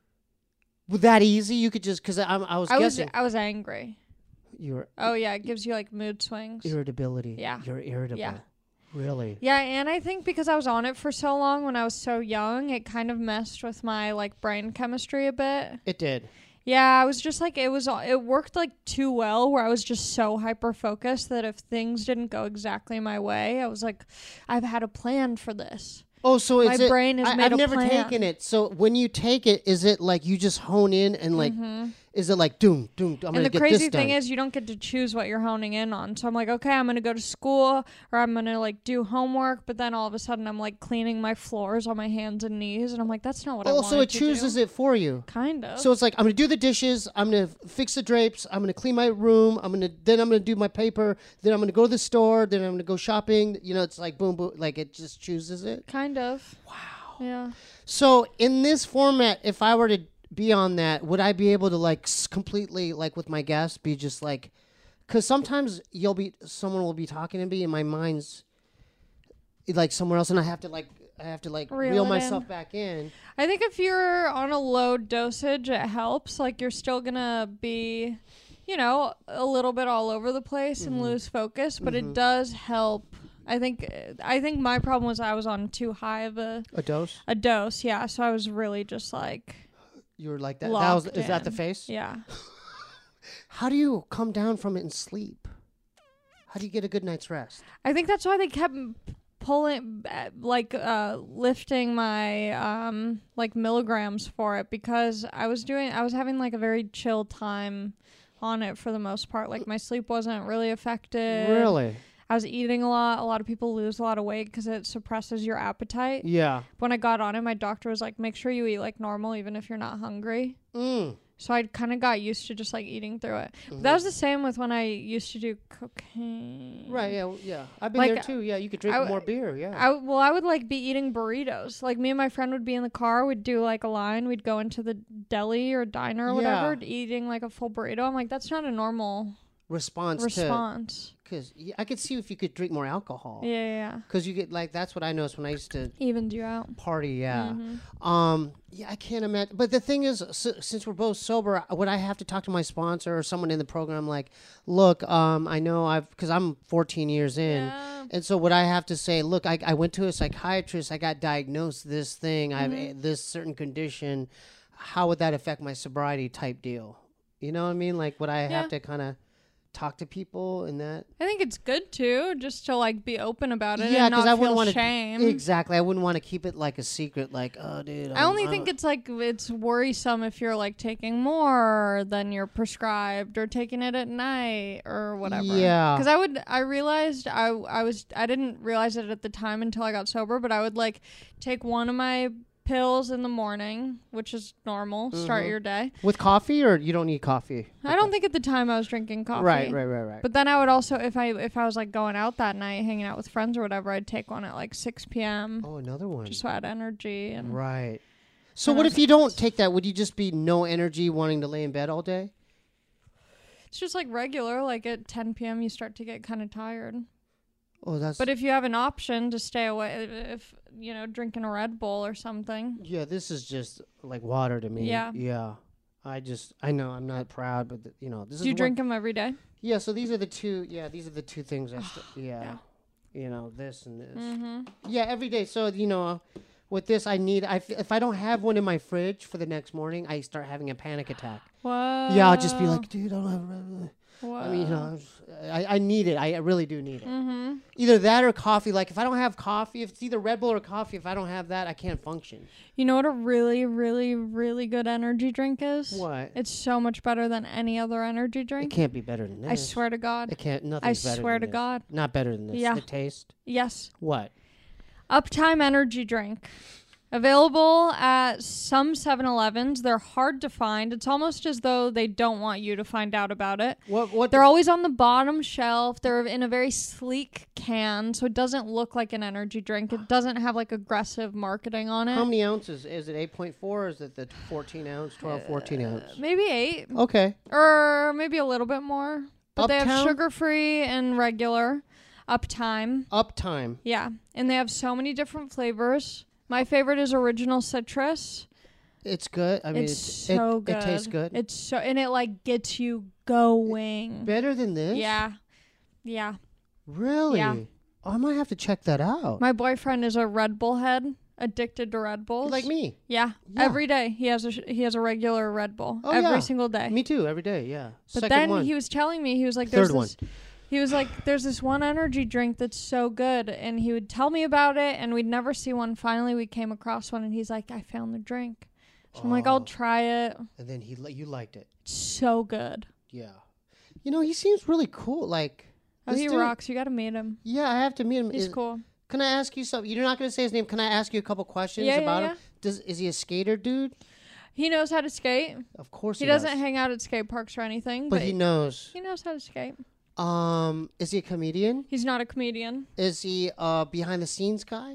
Speaker 1: Was that easy? You could just because I was guessing.
Speaker 2: I was angry.
Speaker 1: You were.
Speaker 2: Oh yeah, it gives you like mood swings.
Speaker 1: Irritability.
Speaker 2: Yeah.
Speaker 1: You're irritable.
Speaker 2: Yeah.
Speaker 1: Really?
Speaker 2: Yeah, and I think because I was on it for so long when I was so young, it kind of messed with my like brain chemistry a bit.
Speaker 1: It did.
Speaker 2: Yeah, I was just like it worked like too well where I was just so hyper focused that if things didn't go exactly my way, I was like, I've had a plan for this.
Speaker 1: Oh, so
Speaker 2: my brain has made
Speaker 1: I've
Speaker 2: a
Speaker 1: never
Speaker 2: plan.
Speaker 1: taken it. So when you take it, is it like you just hone in and like, is it like doom? I'm gonna
Speaker 2: And the
Speaker 1: get
Speaker 2: crazy
Speaker 1: this done.
Speaker 2: thing is you don't get to choose what you're honing in on. So I'm like, okay, I'm going to go to school or I'm going to like do homework. But then all of a sudden I'm like cleaning my floors on my hands and knees. And I'm like, that's not what I wanted
Speaker 1: so it chooses
Speaker 2: to do.
Speaker 1: it for you.
Speaker 2: Kind of.
Speaker 1: So it's like I'm gonna do the dishes. I'm gonna fix the drapes. I'm gonna clean my room. I'm gonna do my paper. Then I'm gonna go to the store. Then I'm gonna go shopping. It's like boom, boom. Like it just chooses it.
Speaker 2: Kind of.
Speaker 1: Wow.
Speaker 2: Yeah.
Speaker 1: So in this format, if I were to be on that, would I be able to like completely like with my guests be just like, because sometimes someone will be talking to me and my mind's like somewhere else, and I have to reel myself back in.
Speaker 2: I think if you're on a low dosage, it helps. Like you're still gonna be, a little bit all over the place and lose focus, but it does help. I think my problem was I was on too high of a
Speaker 1: dose.
Speaker 2: A dose, yeah. So I was really just like.
Speaker 1: You were like that. Is that the face?
Speaker 2: Yeah.
Speaker 1: How do you come down from it and sleep? How do you get a good night's rest?
Speaker 2: I think that's why they kept pulling, lifting my milligrams for it, because I was having like a very chill time on it for the most part. Like my sleep wasn't really affected.
Speaker 1: Really?
Speaker 2: I was eating a lot. A lot of people lose a lot of weight because it suppresses your appetite.
Speaker 1: Yeah.
Speaker 2: When I got on it, my doctor was like, make sure you eat like normal even if you're not hungry. So I kind of got used to just like eating through it. But that was the same with when I used to do cocaine.
Speaker 1: Right, yeah. I've been there too. Yeah, you could drink more beer, yeah.
Speaker 2: I would like be eating burritos. Like me and my friend would be in the car, we'd do like a line, we'd go into the deli or diner or whatever, eating like a full burrito. I'm like, that's not a normal response.
Speaker 1: Because I could see if you could drink more alcohol.
Speaker 2: Yeah.
Speaker 1: Because you get like, that's what I noticed when I used to
Speaker 2: evened you out.
Speaker 1: Party, yeah. Yeah, I can't imagine. But the thing is, since we're both sober, would I have to talk to my sponsor or someone in the program like, look, I know because I'm 14 years in.
Speaker 2: Yeah.
Speaker 1: And so would I have to say, look, I went to a psychiatrist, I got diagnosed this thing, I have this certain condition. How would that affect my sobriety type deal? You know what I mean? Like, would I have to kind of talk to people and that?
Speaker 2: I think it's good too, just to like be open about it.
Speaker 1: Yeah,
Speaker 2: because
Speaker 1: I wouldn't want
Speaker 2: shame.
Speaker 1: Exactly, I wouldn't want to keep it like a secret. Like, oh, dude.
Speaker 2: I only think it's worrisome if you're like taking more than you're prescribed or taking it at night or whatever.
Speaker 1: Yeah.
Speaker 2: Because I realized I didn't realize it at the time until I got sober, but I would like take one of my pills in the morning, which is normal. Start your day
Speaker 1: with coffee, or you don't need coffee?
Speaker 2: I don't think at the time I was drinking coffee.
Speaker 1: Right.
Speaker 2: But then I would also, if I was like going out that night, hanging out with friends or whatever, I'd take one at like 6 p.m.
Speaker 1: Oh, another one.
Speaker 2: Just so I had energy. And
Speaker 1: right. So what if you don't take that? Would you just be no energy, wanting to lay in bed all day?
Speaker 2: It's just like regular. Like at 10 p.m. you start to get kind of tired.
Speaker 1: Oh, that's.
Speaker 2: But if you have an option to stay away, if drinking a Red Bull or something.
Speaker 1: Yeah, this is just like water to me. Yeah. I know I'm not proud, but this is.
Speaker 2: Do you drink them every day?
Speaker 1: Yeah. So these are the two. Yeah, these are the two things. Yeah. This and this.
Speaker 2: Mm-hmm.
Speaker 1: Yeah, every day. So With this, if I don't have one in my fridge for the next morning, I start having a panic attack.
Speaker 2: Whoa.
Speaker 1: Yeah, I'll just be like, dude, I don't have.
Speaker 2: Whoa.
Speaker 1: I mean, I need it. I really do need it.
Speaker 2: Mm-hmm.
Speaker 1: Either that or coffee. Like if I don't have coffee, if it's either Red Bull or coffee, if I don't have that, I can't function.
Speaker 2: You know what a really, really, really good energy drink is?
Speaker 1: What?
Speaker 2: It's so much better than any other energy
Speaker 1: It
Speaker 2: drink.
Speaker 1: can't be better than this.
Speaker 2: I swear to God.
Speaker 1: It can't. Nothing's better
Speaker 2: swear
Speaker 1: than
Speaker 2: to
Speaker 1: this.
Speaker 2: God.
Speaker 1: Not better than this.
Speaker 2: Yeah.
Speaker 1: The taste.
Speaker 2: Yes.
Speaker 1: What?
Speaker 2: Uptime energy drink. Available at some 7-Elevens. They're hard to find. It's almost as though they don't want you to find out about it.
Speaker 1: What?
Speaker 2: They're always on the bottom shelf. They're in a very sleek can, so it doesn't look like an energy drink. It doesn't have like aggressive marketing on it.
Speaker 1: How many ounces? Is it 8.4 or is it the 14 ounce, 12, 14 ounce?
Speaker 2: Maybe 8.
Speaker 1: Okay.
Speaker 2: Or maybe a little bit more. But they have
Speaker 1: Uptown?
Speaker 2: sugar-free and regular. Uptime.
Speaker 1: Uptime.
Speaker 2: Yeah. And they have so many different flavors. My favorite is original citrus.
Speaker 1: It's good. I mean,
Speaker 2: It's so good.
Speaker 1: It tastes good.
Speaker 2: It's so, and it like gets you going.
Speaker 1: Better than this?
Speaker 2: Yeah. Yeah.
Speaker 1: Really?
Speaker 2: Yeah.
Speaker 1: Oh, I might have to check that out.
Speaker 2: My boyfriend is a Red Bull head, addicted to Red Bulls.
Speaker 1: Like me.
Speaker 2: Yeah.
Speaker 1: Yeah.
Speaker 2: Every day he has a regular Red Bull.
Speaker 1: Oh,
Speaker 2: every
Speaker 1: yeah.
Speaker 2: single day.
Speaker 1: Me too. Every day. Yeah.
Speaker 2: But
Speaker 1: Second
Speaker 2: then
Speaker 1: one.
Speaker 2: he was telling me, he was like,
Speaker 1: Third
Speaker 2: there's this, he was like, there's this one energy drink that's so good. And he would tell me about it, and we'd never see one. Finally, we came across one, and he's like, I found the drink. So I'm like, I'll try it.
Speaker 1: And then you liked it.
Speaker 2: It's so good.
Speaker 1: Yeah. You know, he seems really cool. Like.
Speaker 2: Oh,
Speaker 1: this
Speaker 2: he
Speaker 1: dude-
Speaker 2: rocks. You got to meet him.
Speaker 1: Yeah, I have to meet him.
Speaker 2: He's cool.
Speaker 1: Can I ask you something? You're not going to say his name. Can I ask you a couple questions
Speaker 2: Yeah,
Speaker 1: about
Speaker 2: yeah,
Speaker 1: him? Is he a skater, dude?
Speaker 2: He knows how to skate.
Speaker 1: Of course
Speaker 2: He
Speaker 1: does.
Speaker 2: doesn't hang out at skate parks or anything.
Speaker 1: But he knows.
Speaker 2: He knows how to skate.
Speaker 1: Is he a comedian?
Speaker 2: He's not a comedian.
Speaker 1: Is he behind the scenes guy?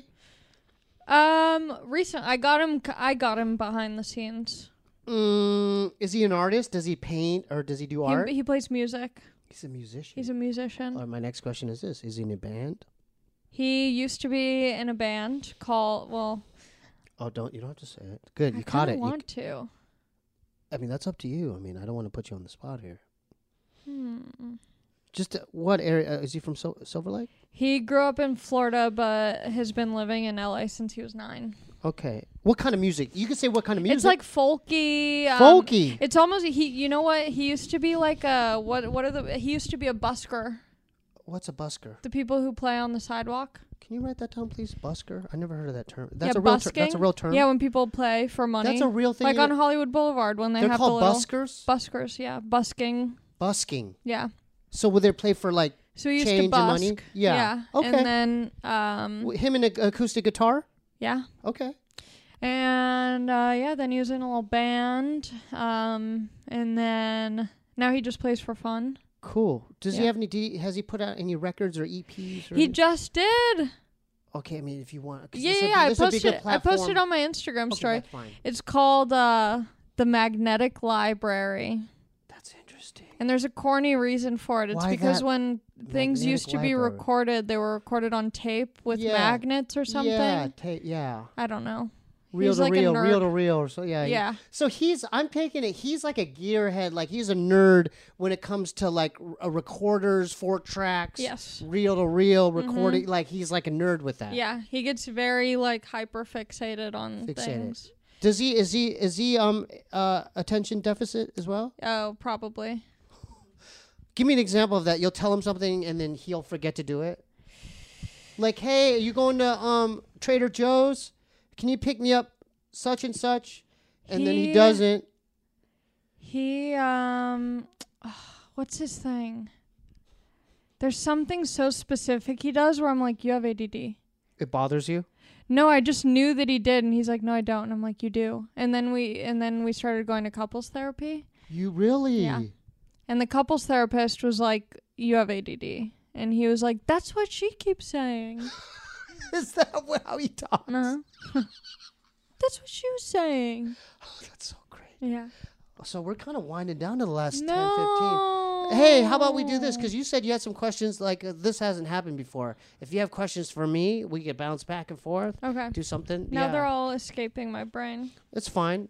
Speaker 2: I got him behind the scenes.
Speaker 1: Is he an artist? Does he paint or does he do art?
Speaker 2: He plays music.
Speaker 1: He's a musician.
Speaker 2: He's a musician.
Speaker 1: My next question is this: is he in a band?
Speaker 2: He used to be in a band called, well,
Speaker 1: Oh, you don't have to say it. Good,
Speaker 2: I
Speaker 1: you caught
Speaker 2: kinda
Speaker 1: it.
Speaker 2: want to.
Speaker 1: I mean, that's up to you. I mean, I don't want to put you on the spot here.
Speaker 2: Hmm.
Speaker 1: Just what area? Is he from Silver Lake?
Speaker 2: He grew up in Florida, but has been living in LA since he was 9.
Speaker 1: Okay. What kind of music? You can say what kind of music.
Speaker 2: It's like folky.
Speaker 1: Folky.
Speaker 2: It's almost you know what? He used to be like he used to be a busker.
Speaker 1: What's a busker?
Speaker 2: The people who play on the sidewalk.
Speaker 1: Can you write that down, please? Busker? I never heard of that term.
Speaker 2: Yeah,
Speaker 1: That's a real
Speaker 2: busking.
Speaker 1: That's a real term.
Speaker 2: Yeah, when people play for money.
Speaker 1: That's a real thing.
Speaker 2: Like on Hollywood Boulevard when they
Speaker 1: They're
Speaker 2: have
Speaker 1: called
Speaker 2: the little
Speaker 1: buskers.
Speaker 2: buskers. Yeah, busking.
Speaker 1: Busking.
Speaker 2: Yeah.
Speaker 1: So would they play for like
Speaker 2: So he used
Speaker 1: change
Speaker 2: to busk.
Speaker 1: or money? Yeah. Okay.
Speaker 2: And then
Speaker 1: him and an acoustic guitar?
Speaker 2: yeah.
Speaker 1: Okay.
Speaker 2: And then he was in a little band. And then now he just plays for fun.
Speaker 1: Cool. Does he
Speaker 2: Yeah.
Speaker 1: have has he put out any records or EPs? Or
Speaker 2: He just did.
Speaker 1: Okay, I mean, if you want.
Speaker 2: Yeah, I posted on my Instagram story.
Speaker 1: That's fine.
Speaker 2: It's called The Magnetic Library.
Speaker 1: That's interesting.
Speaker 2: And there's a corny reason for it. It's
Speaker 1: Why
Speaker 2: because
Speaker 1: that
Speaker 2: when things
Speaker 1: magnetic
Speaker 2: used to be
Speaker 1: library?
Speaker 2: recorded, they were recorded on tape with magnets or something.
Speaker 1: Yeah, yeah.
Speaker 2: I don't know.
Speaker 1: Reel
Speaker 2: He's
Speaker 1: to
Speaker 2: like a
Speaker 1: reel,
Speaker 2: nerd.
Speaker 1: reel to reel. Or so yeah.
Speaker 2: Yeah.
Speaker 1: So I'm taking it. He's like a gearhead. Like he's a nerd when it comes to like recorders, 4 tracks.
Speaker 2: Yes.
Speaker 1: Reel to reel recording. Like he's like a nerd with that.
Speaker 2: Yeah, he gets very like hyper fixated on
Speaker 1: Fixated.
Speaker 2: things.
Speaker 1: Does he? Is he attention deficit as well?
Speaker 2: Oh, probably.
Speaker 1: Give me an example of that. You'll tell him something and then he'll forget to do it. Like, hey, are you going to Trader Joe's? Can you pick me up such and such? And then he doesn't.
Speaker 2: He what's his thing? There's something so specific he does where I'm like, you have ADD.
Speaker 1: It bothers you?
Speaker 2: No, I just knew that he did, and he's like, no, I don't. And I'm like, you do. And then we started going to couples therapy.
Speaker 1: You really?
Speaker 2: Yeah. And the couples therapist was like, you have ADD. And he was like, that's what she keeps saying.
Speaker 1: Is that how he talks?
Speaker 2: Uh-huh. That's what she was saying.
Speaker 1: Oh, that's so great.
Speaker 2: Yeah.
Speaker 1: So we're kind of winding down to the last 10,
Speaker 2: No.
Speaker 1: 15. Hey, how about we do this? Because you said you had some questions. Like, this hasn't happened before. If you have questions for me, we could bounce back and forth.
Speaker 2: Okay.
Speaker 1: Do something.
Speaker 2: Now
Speaker 1: yeah.
Speaker 2: they're all escaping my brain.
Speaker 1: It's fine.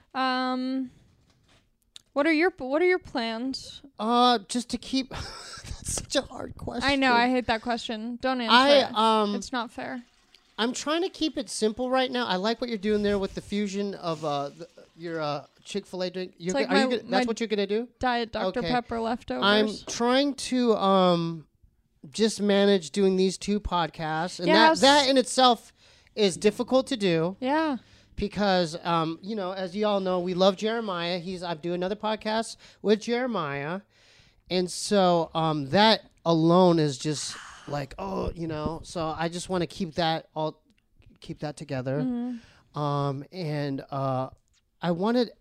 Speaker 2: What are your plans?
Speaker 1: Just to keep... That's such a hard question.
Speaker 2: I know, I hate that question. Don't answer it. It's not fair.
Speaker 1: I'm trying to keep it simple right now. I like what you're doing there with the fusion of your Chick-fil-A drink.
Speaker 2: like
Speaker 1: That's what you're gonna do?
Speaker 2: Diet Dr.
Speaker 1: Okay.
Speaker 2: Pepper leftovers.
Speaker 1: I'm trying to just manage doing these 2 podcasts, and
Speaker 2: Yes.
Speaker 1: that in itself is difficult to do
Speaker 2: yeah.
Speaker 1: because as you all know, we love Jeremiah. I'm doing another podcast with Jeremiah, and so that alone is just like so I just want to keep that together. And I wanted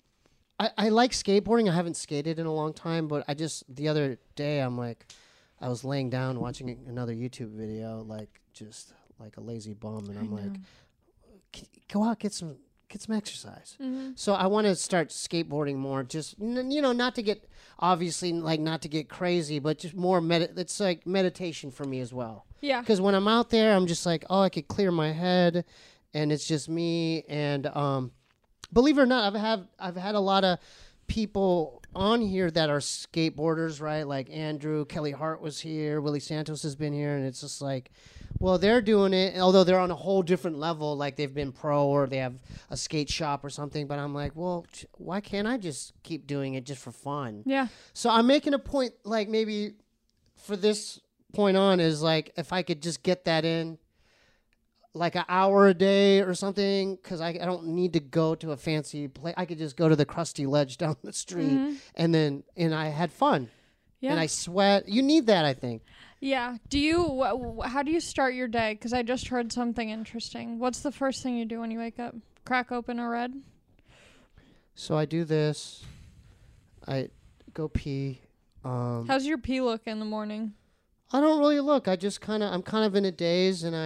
Speaker 1: I like skateboarding. I haven't skated in a long time, but the other day I was laying down watching another YouTube video, just like a lazy bum, and I'm like, go out, get some exercise. So I want to start skateboarding more, just not to get not to get crazy, but just more it's like meditation for me as well.
Speaker 2: Yeah.
Speaker 1: Because when I'm out there, I'm just like, oh, I could clear my head, and it's just me. And believe it or not, I've had a lot of people on here that are skateboarders, right? Like Andrew, Kelly Hart was here, Willie Santos has been here, and it's just like, well, they're doing it, although they're on a whole different level, like they've been pro or they have a skate shop or something. But I'm like, well, why can't I just keep doing it just for fun?
Speaker 2: Yeah.
Speaker 1: So I'm making a point, like maybe for this point on, is like if I could just get that in, like an hour a day or something, because I don't need to go to a fancy place. I could just go to the Krusty Ledge down the street, and I had fun, and I sweat. You need that, I think.
Speaker 2: Yeah. How do you start your day? Because I just heard something interesting. What's the first thing you do when you wake up? Crack open a red?
Speaker 1: So I do this. I go pee.
Speaker 2: How's your pee look in the morning?
Speaker 1: I don't really look. I'm kind of in a daze, and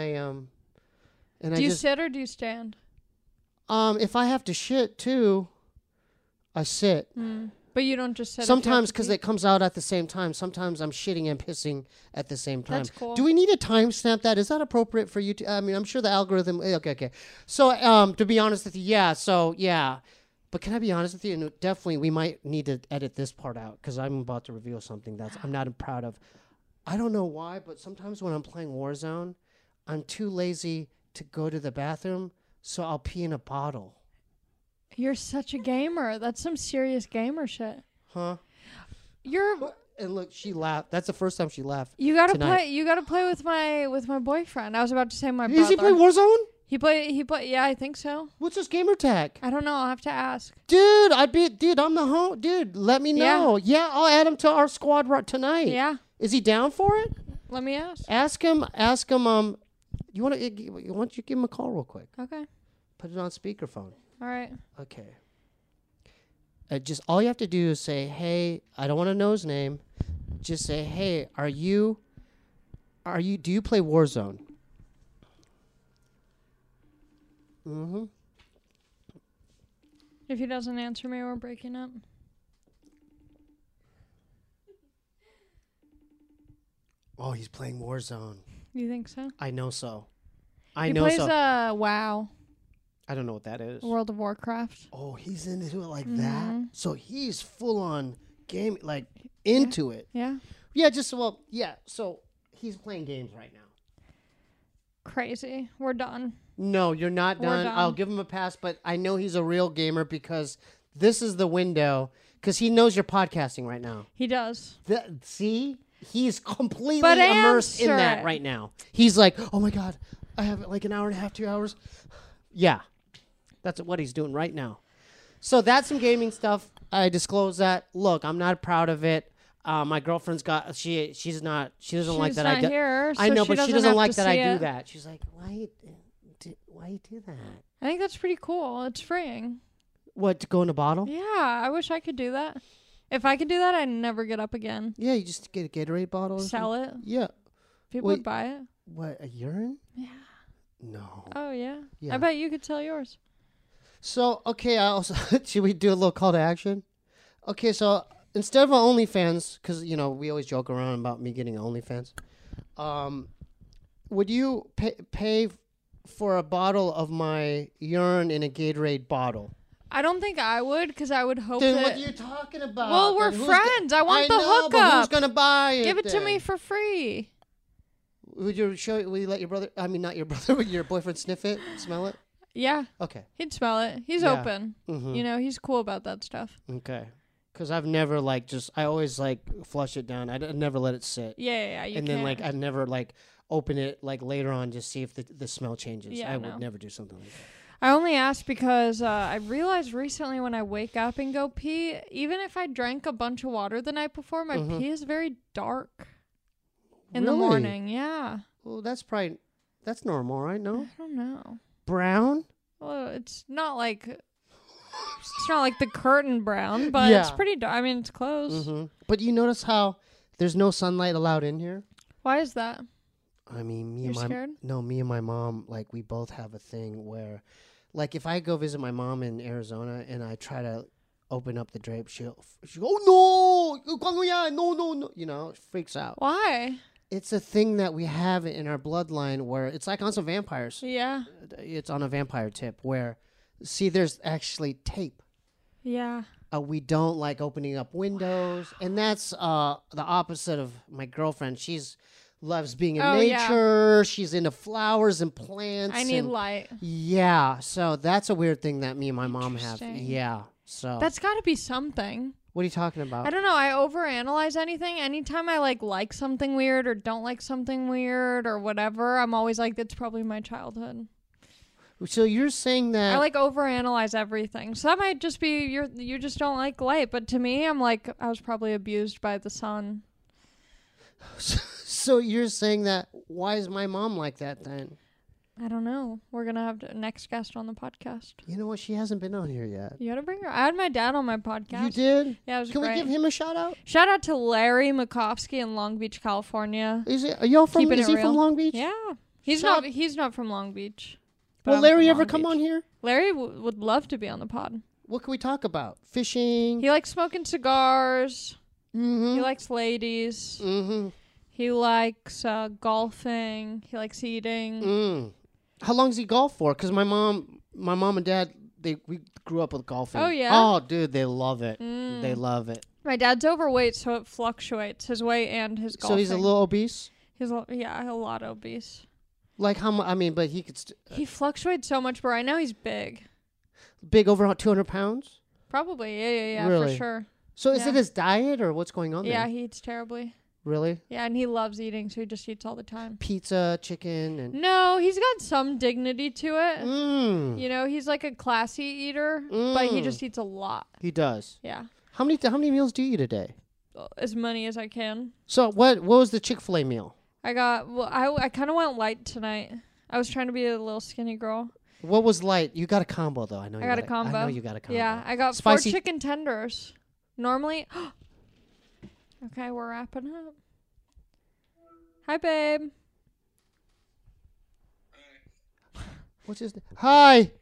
Speaker 2: Do you sit or do you stand?
Speaker 1: If I have to shit too, I sit.
Speaker 2: But you don't just sit.
Speaker 1: Sometimes because it comes out at the same time. Sometimes I'm shitting and pissing at the same time.
Speaker 2: That's cool.
Speaker 1: Do we need to timestamp that? Is that appropriate for you? I mean, I'm sure the algorithm. Okay. So, to be honest with you, yeah. So, yeah. But can I be honest with you? And definitely, we might need to edit this part out because I'm about to reveal something I'm not proud of. I don't know why, but sometimes when I'm playing Warzone, I'm too lazy to go to the bathroom, so I'll pee in a bottle.
Speaker 2: You're such a gamer. That's some serious gamer shit.
Speaker 1: Huh? And look, she laughed. That's the first time she laughed.
Speaker 2: You gotta
Speaker 1: tonight.
Speaker 2: play. You gotta play with my boyfriend. I was about to say my brother.
Speaker 1: Does he play Warzone?
Speaker 2: He play. Yeah, I think so.
Speaker 1: What's his gamer tag?
Speaker 2: I don't know. I'll have to ask.
Speaker 1: Dude, I'm the home. Dude, let me know. Yeah, I'll add him to our squad right tonight.
Speaker 2: Yeah.
Speaker 1: Is he down for it?
Speaker 2: Let me ask.
Speaker 1: Ask him. You why don't you give him a call real quick?
Speaker 2: Okay.
Speaker 1: Put it on speakerphone.
Speaker 2: All right.
Speaker 1: Okay. Just all you have to do is say, "Hey," I don't want to know his name. Just say, "Hey, do you play Warzone?" Mm-hmm.
Speaker 2: If he doesn't answer me, we're breaking up.
Speaker 1: Oh, he's playing Warzone.
Speaker 2: You think so?
Speaker 1: I know so.
Speaker 2: He plays WoW.
Speaker 1: I don't know what that is.
Speaker 2: World of Warcraft.
Speaker 1: Oh, he's into it like that? So he's full on game, like into it.
Speaker 2: Yeah.
Speaker 1: Yeah, so he's playing games right now.
Speaker 2: Crazy. We're done.
Speaker 1: No, you're not done. I'll give him a pass, but I know he's a real gamer because this is the window, because he knows you're podcasting right now.
Speaker 2: He does.
Speaker 1: See? He's completely immersed in that right now. He's like, oh my God, I have like an hour and a half, 2 hours. Yeah. That's what he's doing right now. So that's some gaming stuff. I disclose that. Look, I'm not proud of it. My girlfriend's got she doesn't like that.
Speaker 2: She's not here.
Speaker 1: I know, but she doesn't like that I do
Speaker 2: it.
Speaker 1: that. She's like, why you do that?
Speaker 2: I think that's pretty cool. It's freeing.
Speaker 1: What, to go in a bottle?
Speaker 2: Yeah, I wish I could do that. If I could do that, I'd never get up again.
Speaker 1: Yeah, you just get a Gatorade bottle.
Speaker 2: Sell it.
Speaker 1: Yeah.
Speaker 2: People would buy it.
Speaker 1: What, a urine?
Speaker 2: Yeah.
Speaker 1: No.
Speaker 2: Oh, yeah.
Speaker 1: Yeah.
Speaker 2: I bet you could sell yours.
Speaker 1: So, okay, I also should we do a little call to action? Okay, so instead of an OnlyFans, because, we always joke around about me getting an OnlyFans, would you pay for a bottle of my urine in a Gatorade bottle?
Speaker 2: I don't think I would, because I would hope
Speaker 1: Then
Speaker 2: that...
Speaker 1: what are you talking about?
Speaker 2: Well, we're friends. I want the hookup.
Speaker 1: But who's going to buy it?
Speaker 2: Give it to
Speaker 1: then?
Speaker 2: me for free.
Speaker 1: Would you let your brother? I mean, not your brother. Would your boyfriend sniff it, smell it?
Speaker 2: Yeah.
Speaker 1: Okay.
Speaker 2: He'd smell it. He's
Speaker 1: Yeah.
Speaker 2: open.
Speaker 1: Mm-hmm.
Speaker 2: You know, he's cool about that stuff.
Speaker 1: Okay. Because I've never I always flush it down. I'd never let it sit.
Speaker 2: Yeah. You
Speaker 1: And
Speaker 2: can't.
Speaker 1: then I'd never open it later on just see if the smell changes.
Speaker 2: Yeah,
Speaker 1: I
Speaker 2: no.
Speaker 1: would never do something like that.
Speaker 2: I only asked because I realized recently when I wake up and go pee, even if I drank a bunch of water the night before, my pee is very dark in the
Speaker 1: Really?
Speaker 2: morning. Yeah.
Speaker 1: Well, that's normal, right? No?
Speaker 2: I don't know.
Speaker 1: Brown?
Speaker 2: Well, it's not like the curtain brown, but it's
Speaker 1: Yeah.
Speaker 2: pretty dark. I mean, it's close.
Speaker 1: Mm-hmm. But you notice how there's no sunlight allowed in here?
Speaker 2: Why is that?
Speaker 1: I mean,
Speaker 2: You're scared?
Speaker 1: me and my mom, we both have a thing where, if I go visit my mom in Arizona and I try to open up the drape, she'll go, oh no, you know, freaks out.
Speaker 2: Why?
Speaker 1: It's a thing that we have in our bloodline where it's like on some vampires.
Speaker 2: Yeah.
Speaker 1: It's on a vampire tip where, see, there's actually tape.
Speaker 2: Yeah.
Speaker 1: We don't like opening up windows, and that's the opposite of my girlfriend. She's loves being in nature. She's into flowers and plants.
Speaker 2: I need
Speaker 1: and,
Speaker 2: light.
Speaker 1: Yeah, so that's a weird thing that me and my mom have.
Speaker 2: Interesting.
Speaker 1: Yeah, so
Speaker 2: That's got to be something.
Speaker 1: what are you talking about?
Speaker 2: I don't know. I overanalyze anything. Anytime I like something weird or don't like something weird or whatever, I'm always like, that's probably my childhood.
Speaker 1: So you're saying that
Speaker 2: I overanalyze everything. So that might just be you just don't like light. But to me, I'm like, I was probably abused by the sun.
Speaker 1: So you're saying that why is my mom like that then?
Speaker 2: I don't know. We're going to have the next guest on the podcast.
Speaker 1: You know what? She hasn't been on here yet.
Speaker 2: You got to bring her. I had my dad on my podcast.
Speaker 1: You did?
Speaker 2: Yeah, it was
Speaker 1: Can
Speaker 2: great.
Speaker 1: we give him a shout out?
Speaker 2: Shout out to Larry Makovsky in Long Beach, California.
Speaker 1: Are y'all from?
Speaker 2: Keeping
Speaker 1: Is
Speaker 2: it
Speaker 1: he
Speaker 2: real.
Speaker 1: from Long Beach?
Speaker 2: Yeah. He's not from Long Beach. but
Speaker 1: Will
Speaker 2: I'm
Speaker 1: Larry
Speaker 2: from
Speaker 1: ever
Speaker 2: Long
Speaker 1: come
Speaker 2: Beach.
Speaker 1: on here?
Speaker 2: Larry would love to be on the pod.
Speaker 1: What can we talk about? Fishing.
Speaker 2: He likes smoking cigars.
Speaker 1: Mm-hmm.
Speaker 2: He likes ladies.
Speaker 1: Mm-hmm.
Speaker 2: He likes golfing. He likes eating.
Speaker 1: Mm. How long does he golf for? Because my mom and dad, we grew up with golfing.
Speaker 2: Oh, yeah?
Speaker 1: Oh, dude, they love it.
Speaker 2: Mm.
Speaker 1: They love it.
Speaker 2: My dad's overweight, so it fluctuates, his weight and his golfing.
Speaker 1: So he's a little obese?
Speaker 2: He's a lot obese.
Speaker 1: Like how much? I mean, but he could...
Speaker 2: He fluctuates so much, but right now he's big.
Speaker 1: big, over 200 pounds?
Speaker 2: Probably, yeah,
Speaker 1: Really?
Speaker 2: for sure.
Speaker 1: So is
Speaker 2: Yeah.
Speaker 1: it his diet or what's going on there?
Speaker 2: Yeah, he eats terribly.
Speaker 1: Really?
Speaker 2: Yeah, and he loves eating, so he just eats all the time.
Speaker 1: Pizza, chicken, and...
Speaker 2: No, he's got some dignity to it.
Speaker 1: Mm.
Speaker 2: You know, he's like a classy eater, but he
Speaker 1: Mm.
Speaker 2: just eats a lot.
Speaker 1: He does.
Speaker 2: Yeah.
Speaker 1: How many meals do you eat a day?
Speaker 2: As many as I can.
Speaker 1: So what was the Chick-fil-A meal?
Speaker 2: I kind of went light tonight. I was trying to be a little skinny girl.
Speaker 1: What was light? You got a combo though. I know.
Speaker 2: I got a combo.
Speaker 1: I know you got a combo.
Speaker 2: Yeah, I got
Speaker 1: Spicy-
Speaker 2: 4 chicken tenders. Normally... Okay, we're wrapping up. Hi, babe.
Speaker 1: What's his name? Hi,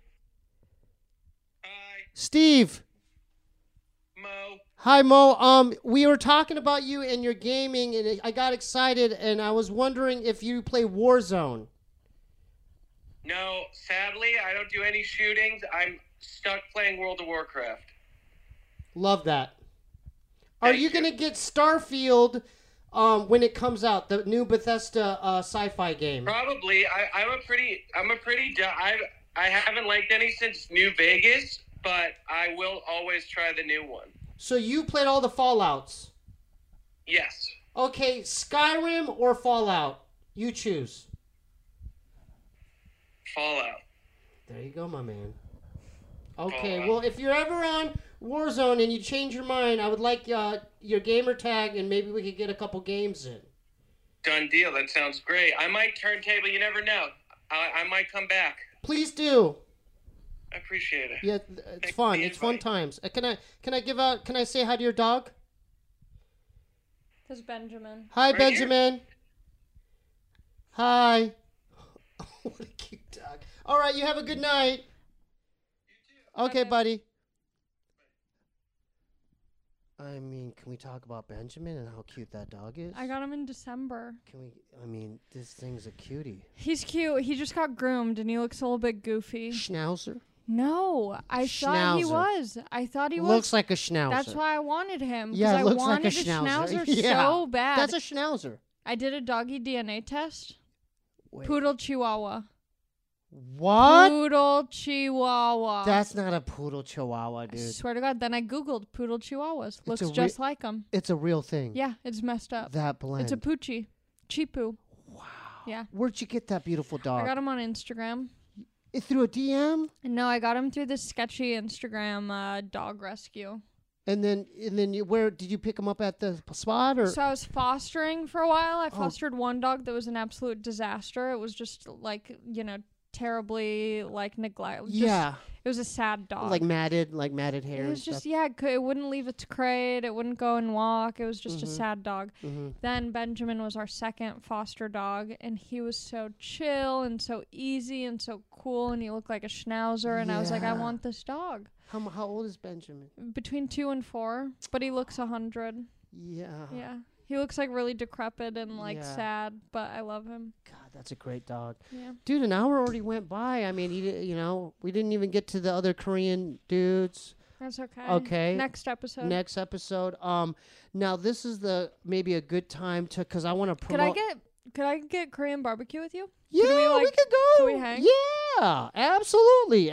Speaker 4: Hi,
Speaker 1: Steve.
Speaker 4: Mo.
Speaker 1: Hi, Mo. We were talking about you and your gaming, and I got excited, and I was wondering if you play Warzone.
Speaker 4: No, sadly, I don't do any shootings. I'm stuck playing World of Warcraft.
Speaker 1: Love that. Are
Speaker 4: Thank
Speaker 1: you
Speaker 4: you.
Speaker 1: gonna get Starfield when it comes out? The new Bethesda sci-fi game.
Speaker 4: Probably. I haven't liked any since New Vegas, but I will always try the new one.
Speaker 1: So you played all the Fallouts.
Speaker 4: Yes.
Speaker 1: Okay, Skyrim or Fallout? You choose.
Speaker 4: Fallout.
Speaker 1: There you go, my man. Okay,
Speaker 4: Fallout.
Speaker 1: well, if you're ever on Warzone and you change your mind, I would like your gamer tag, and maybe we could get a couple games in.
Speaker 4: Done deal. That sounds great. I might turntable. You never know. I might come back.
Speaker 1: Please do.
Speaker 4: I appreciate it.
Speaker 1: Yeah, it's
Speaker 4: Thanks
Speaker 1: fun.
Speaker 4: for the
Speaker 1: It's fun
Speaker 4: invite.
Speaker 1: times. Can I say hi to your dog?
Speaker 2: This is Benjamin.
Speaker 1: Hi,
Speaker 4: Right
Speaker 1: Benjamin. Hi. What a cute dog. All right, you have a good night. Okay,
Speaker 2: Bye.
Speaker 1: buddy. I mean, can we talk about Benjamin and how cute that dog is?
Speaker 2: I got him in December.
Speaker 1: Can we? I mean, this thing's a cutie.
Speaker 2: He's cute. He just got groomed, and he looks a little bit goofy.
Speaker 1: Schnauzer.
Speaker 2: No, I thought he
Speaker 1: Schnauzer.
Speaker 2: was. I thought he was.
Speaker 1: Looks like a schnauzer.
Speaker 2: That's why I wanted him. 'Cause
Speaker 1: Yeah,
Speaker 2: I
Speaker 1: it looks like
Speaker 2: wanted
Speaker 1: a schnauzer.
Speaker 2: schnauzer
Speaker 1: Yeah.
Speaker 2: so bad.
Speaker 1: That's a schnauzer.
Speaker 2: I did a doggy DNA test.
Speaker 1: Wait.
Speaker 2: Poodle Chihuahua.
Speaker 1: What?
Speaker 2: Poodle Chihuahua.
Speaker 1: That's not a poodle chihuahua,
Speaker 2: I
Speaker 1: dude.
Speaker 2: swear to God. Then I Googled poodle chihuahuas. Looks
Speaker 1: a
Speaker 2: just like them.
Speaker 1: It's a real thing.
Speaker 2: Yeah, it's messed up.
Speaker 1: That blend.
Speaker 2: It's a poochie. Chipu.
Speaker 1: Wow.
Speaker 2: Yeah.
Speaker 1: Where'd you get that beautiful dog?
Speaker 2: I got him on Instagram.
Speaker 1: It through a DM?
Speaker 2: No, I got him through this sketchy Instagram dog rescue.
Speaker 1: And then where did you pick him up at the spot or?
Speaker 2: So I was fostering for a while. I
Speaker 1: Oh.
Speaker 2: fostered one dog that was an absolute disaster. It was just terribly neglect.
Speaker 1: Yeah.
Speaker 2: It was a sad dog.
Speaker 1: Like matted hair.
Speaker 2: It was just it wouldn't leave its crate. It wouldn't go and walk. It was just a sad dog.
Speaker 1: Mm-hmm.
Speaker 2: Then Benjamin was our second foster dog, and he was so chill and so easy and so cool, and he looked like a schnauzer. And I was like, I
Speaker 1: Yeah.
Speaker 2: want this dog.
Speaker 1: How old is Benjamin?
Speaker 2: Between 2 and 4, but he looks 100.
Speaker 1: Yeah.
Speaker 2: Yeah, he looks like really decrepit and
Speaker 1: Yeah.
Speaker 2: sad, but I love him.
Speaker 1: God, that's a great dog.
Speaker 2: Yeah.
Speaker 1: Dude, an hour already went by. I mean, we didn't even get to the other Korean dudes.
Speaker 2: That's okay.
Speaker 1: Okay.
Speaker 2: Next episode.
Speaker 1: Next episode. Now this is maybe a good time because I want to promote.
Speaker 2: Could I get Korean barbecue with you?
Speaker 1: Yeah, we could go.
Speaker 2: Can we hang?
Speaker 1: Yeah, absolutely.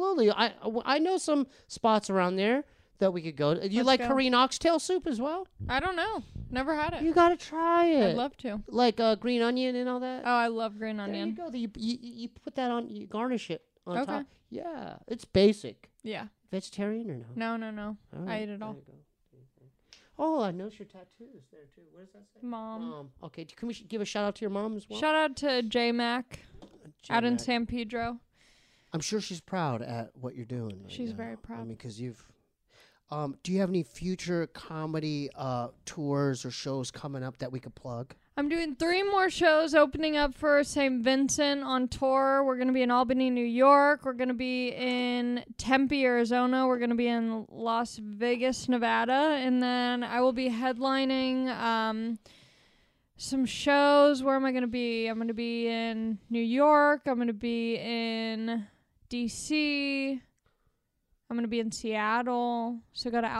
Speaker 1: I know some spots around there that we could go to. You
Speaker 2: Let's
Speaker 1: like
Speaker 2: go.
Speaker 1: Korean oxtail soup as well?
Speaker 2: I don't know. Never had it.
Speaker 1: You gotta try it.
Speaker 2: I'd love to.
Speaker 1: Like green onion and all that.
Speaker 2: Oh, I love green
Speaker 1: There
Speaker 2: onion.
Speaker 1: you go. You put that on. You garnish it on
Speaker 2: Okay.
Speaker 1: top. Yeah, it's basic.
Speaker 2: Yeah.
Speaker 1: Vegetarian or no?
Speaker 2: No.
Speaker 1: All
Speaker 2: I eat it
Speaker 1: there
Speaker 2: all.
Speaker 1: you go. Oh, I noticed your tattoos there too. What does that say?
Speaker 2: Mom.
Speaker 1: Okay, can we give a shout out to your mom as well?
Speaker 2: Shout out to J Mac out in
Speaker 1: J-Mac.
Speaker 2: San Pedro.
Speaker 1: I'm sure she's proud at what you're doing. Right
Speaker 2: She's
Speaker 1: now.
Speaker 2: very proud.
Speaker 1: I mean, because you've. Do you have any future comedy tours or shows coming up that we could plug?
Speaker 2: I'm doing 3 more shows opening up for St. Vincent on tour. We're going to be in Albany, New York. We're going to be in Tempe, Arizona. We're going to be in Las Vegas, Nevada. And then I will be headlining some shows. Where am I going to be? I'm going to be in New York. I'm going to be in D.C. I'm going to be in Seattle. So go to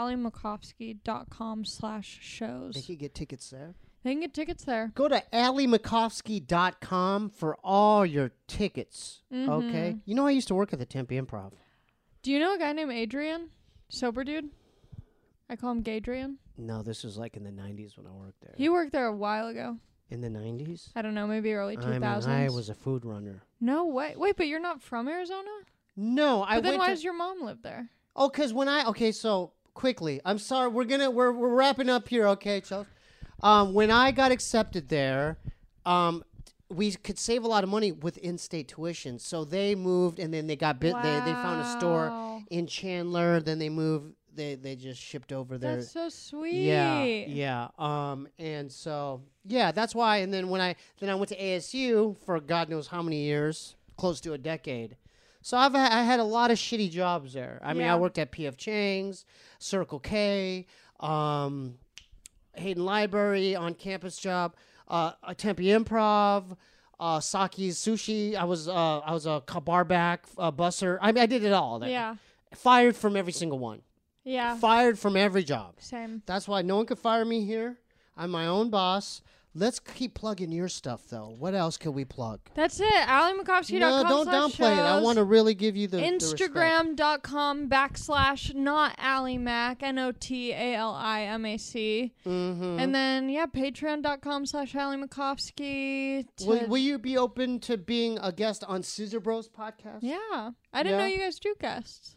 Speaker 2: AllieMakovsky.com/shows.
Speaker 1: They could get tickets there.
Speaker 2: They can get tickets there.
Speaker 1: Go to AllieMakovsky.com for all your tickets.
Speaker 2: Mm-hmm.
Speaker 1: Okay. You know, I used to work at the Tempe Improv.
Speaker 2: Do you know a guy named Adrian? Sober dude? I call him Gadrian.
Speaker 1: No, this was like in the 90s when I worked there.
Speaker 2: He worked there a while ago.
Speaker 1: In the 90s?
Speaker 2: I don't know, maybe early 2000s.
Speaker 1: I was a food runner.
Speaker 2: No way. Wait, but you're not from Arizona?
Speaker 1: No,
Speaker 2: But then why does your mom live there?
Speaker 1: Oh, because so quickly, I'm sorry, we're wrapping up here, okay, Chelsea? When I got accepted there, we could save a lot of money with in-state tuition. So they moved, and then they got they found a store
Speaker 2: Wow.
Speaker 1: in Chandler. Then they moved. They just shipped over there.
Speaker 2: That's so sweet.
Speaker 1: Yeah. And so that's why. And then I went to ASU for God knows how many years, close to a decade. So I had a lot of shitty jobs there. I mean, I worked at P.F. Chang's, Circle K, Hayden Library, on campus job, a Tempe Improv, Saki's Sushi. I was a bar back, busser. I mean, I did it all there.
Speaker 2: Yeah.
Speaker 1: Fired from every single one.
Speaker 2: Yeah.
Speaker 1: Fired from every job.
Speaker 2: Same.
Speaker 1: That's why no one could fire me here. I'm my own boss. Let's keep plugging your stuff, though. What else can we plug?
Speaker 2: That's it. AllieMakovsky.com.
Speaker 1: No, don't downplay it. I want to really give you the
Speaker 2: Instagram.com/ not Allie Mac, NOTALIMAC. And then, Patreon.com/ AllieMakovsky.
Speaker 1: Will you be open to being a guest on Scissor Bros podcast?
Speaker 2: Yeah. I didn't know you guys do guests.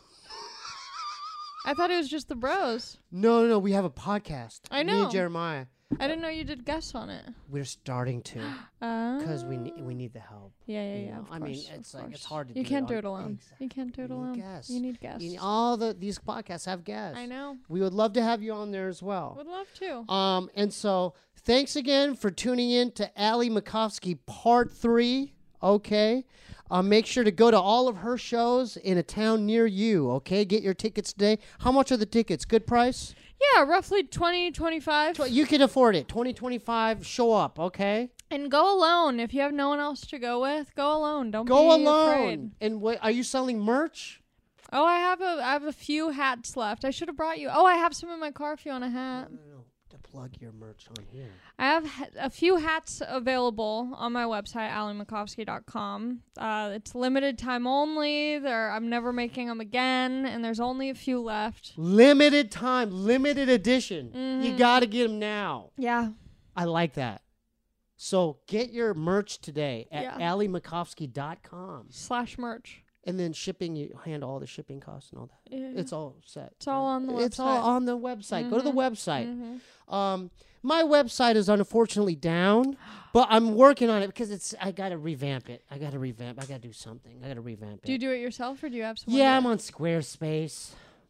Speaker 2: I thought it was just the bros.
Speaker 1: No. We have a podcast.
Speaker 2: I
Speaker 1: Me
Speaker 2: know.
Speaker 1: and Jeremiah.
Speaker 2: I didn't know you did guests on it.
Speaker 1: We're starting to because we need the help.
Speaker 2: Yeah.
Speaker 1: You know?
Speaker 2: Of
Speaker 1: I mean,
Speaker 2: course,
Speaker 1: it's
Speaker 2: of
Speaker 1: like it's
Speaker 2: course.
Speaker 1: hard to
Speaker 2: You
Speaker 1: do.
Speaker 2: can't do
Speaker 1: on-
Speaker 2: it alone.
Speaker 1: Exactly.
Speaker 2: You can't do it
Speaker 1: You need
Speaker 2: alone.
Speaker 1: guests.
Speaker 2: You need guests.
Speaker 1: These podcasts have guests.
Speaker 2: I know.
Speaker 1: We would love to have you on there as well.
Speaker 2: Would love to.
Speaker 1: And so thanks again for tuning in to Allie Makovsky Part 3. Okay. Make sure to go to all of her shows in a town near you. Okay. Get your tickets today. How much are the tickets? Good price?
Speaker 2: Yeah, roughly 20, 25.
Speaker 1: You can afford it. 2025. Show up. Okay.
Speaker 2: And go alone. If you have no one else to go with, go alone. Don't
Speaker 1: Go
Speaker 2: be
Speaker 1: alone.
Speaker 2: afraid.
Speaker 1: And what are you selling merch?
Speaker 2: Oh, I have a few hats left. I should have brought you. Oh, I have some in my car if you want a hat.
Speaker 1: No. plug your merch on here.
Speaker 2: I have a few hats available on my website, AllieMakovsky.com. It's limited time only. I'm never making them again, and there's only a few left.
Speaker 1: Limited time, limited edition. You got to get them now.
Speaker 2: Yeah.
Speaker 1: I like that. So get your merch today at
Speaker 2: Yeah.
Speaker 1: AllieMakovsky.com.
Speaker 2: /merch.
Speaker 1: And then shipping, you handle all the shipping costs and all that.
Speaker 2: Yeah.
Speaker 1: It's all set.
Speaker 2: It's all on the website.
Speaker 1: It's all on the website. Go to the website.
Speaker 2: Mm-hmm.
Speaker 1: My website is unfortunately down, but I'm working on it because I got to revamp it. I got to do something. I got to revamp it.
Speaker 2: Do you do it yourself or do you have someone?
Speaker 1: Yeah,
Speaker 2: do
Speaker 1: I'm
Speaker 2: it?
Speaker 1: on Squarespace.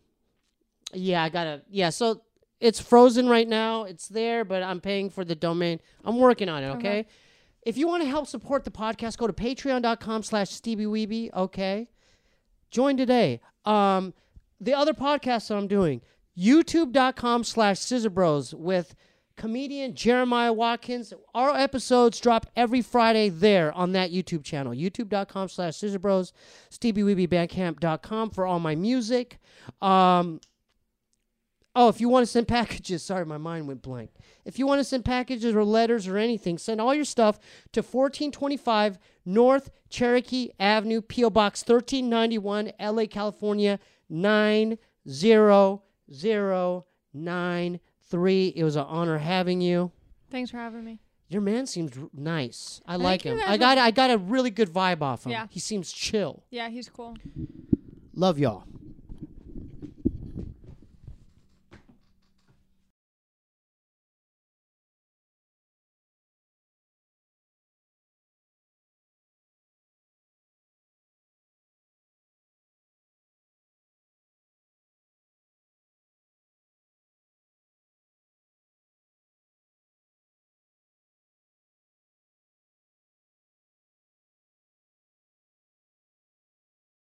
Speaker 1: Yeah, so it's frozen right now. It's there, but I'm paying for the domain. I'm working on it, okay? If you want to help support the podcast, go to patreon.com/StevieWeeby, okay? Join today. The other podcasts that I'm doing, youtube.com/ScissorBros with comedian Jeremiah Watkins. Our episodes drop every Friday there on that YouTube channel. youtube.com/ScissorBros, StevieWeebyBandcamp.com for all my music. If you want to send packages, sorry, my mind went blank. If you want to send packages or letters or anything, send all your stuff to 1425 North Cherokee Avenue, P.O. Box 1391, LA, California, 90093. It was an honor having you.
Speaker 2: Thanks for having me.
Speaker 1: Your man seems nice. I like
Speaker 2: you
Speaker 1: him.
Speaker 2: guys
Speaker 1: I got a really good vibe off him.
Speaker 2: Yeah.
Speaker 1: He seems chill.
Speaker 2: Yeah, he's cool.
Speaker 1: Love y'all.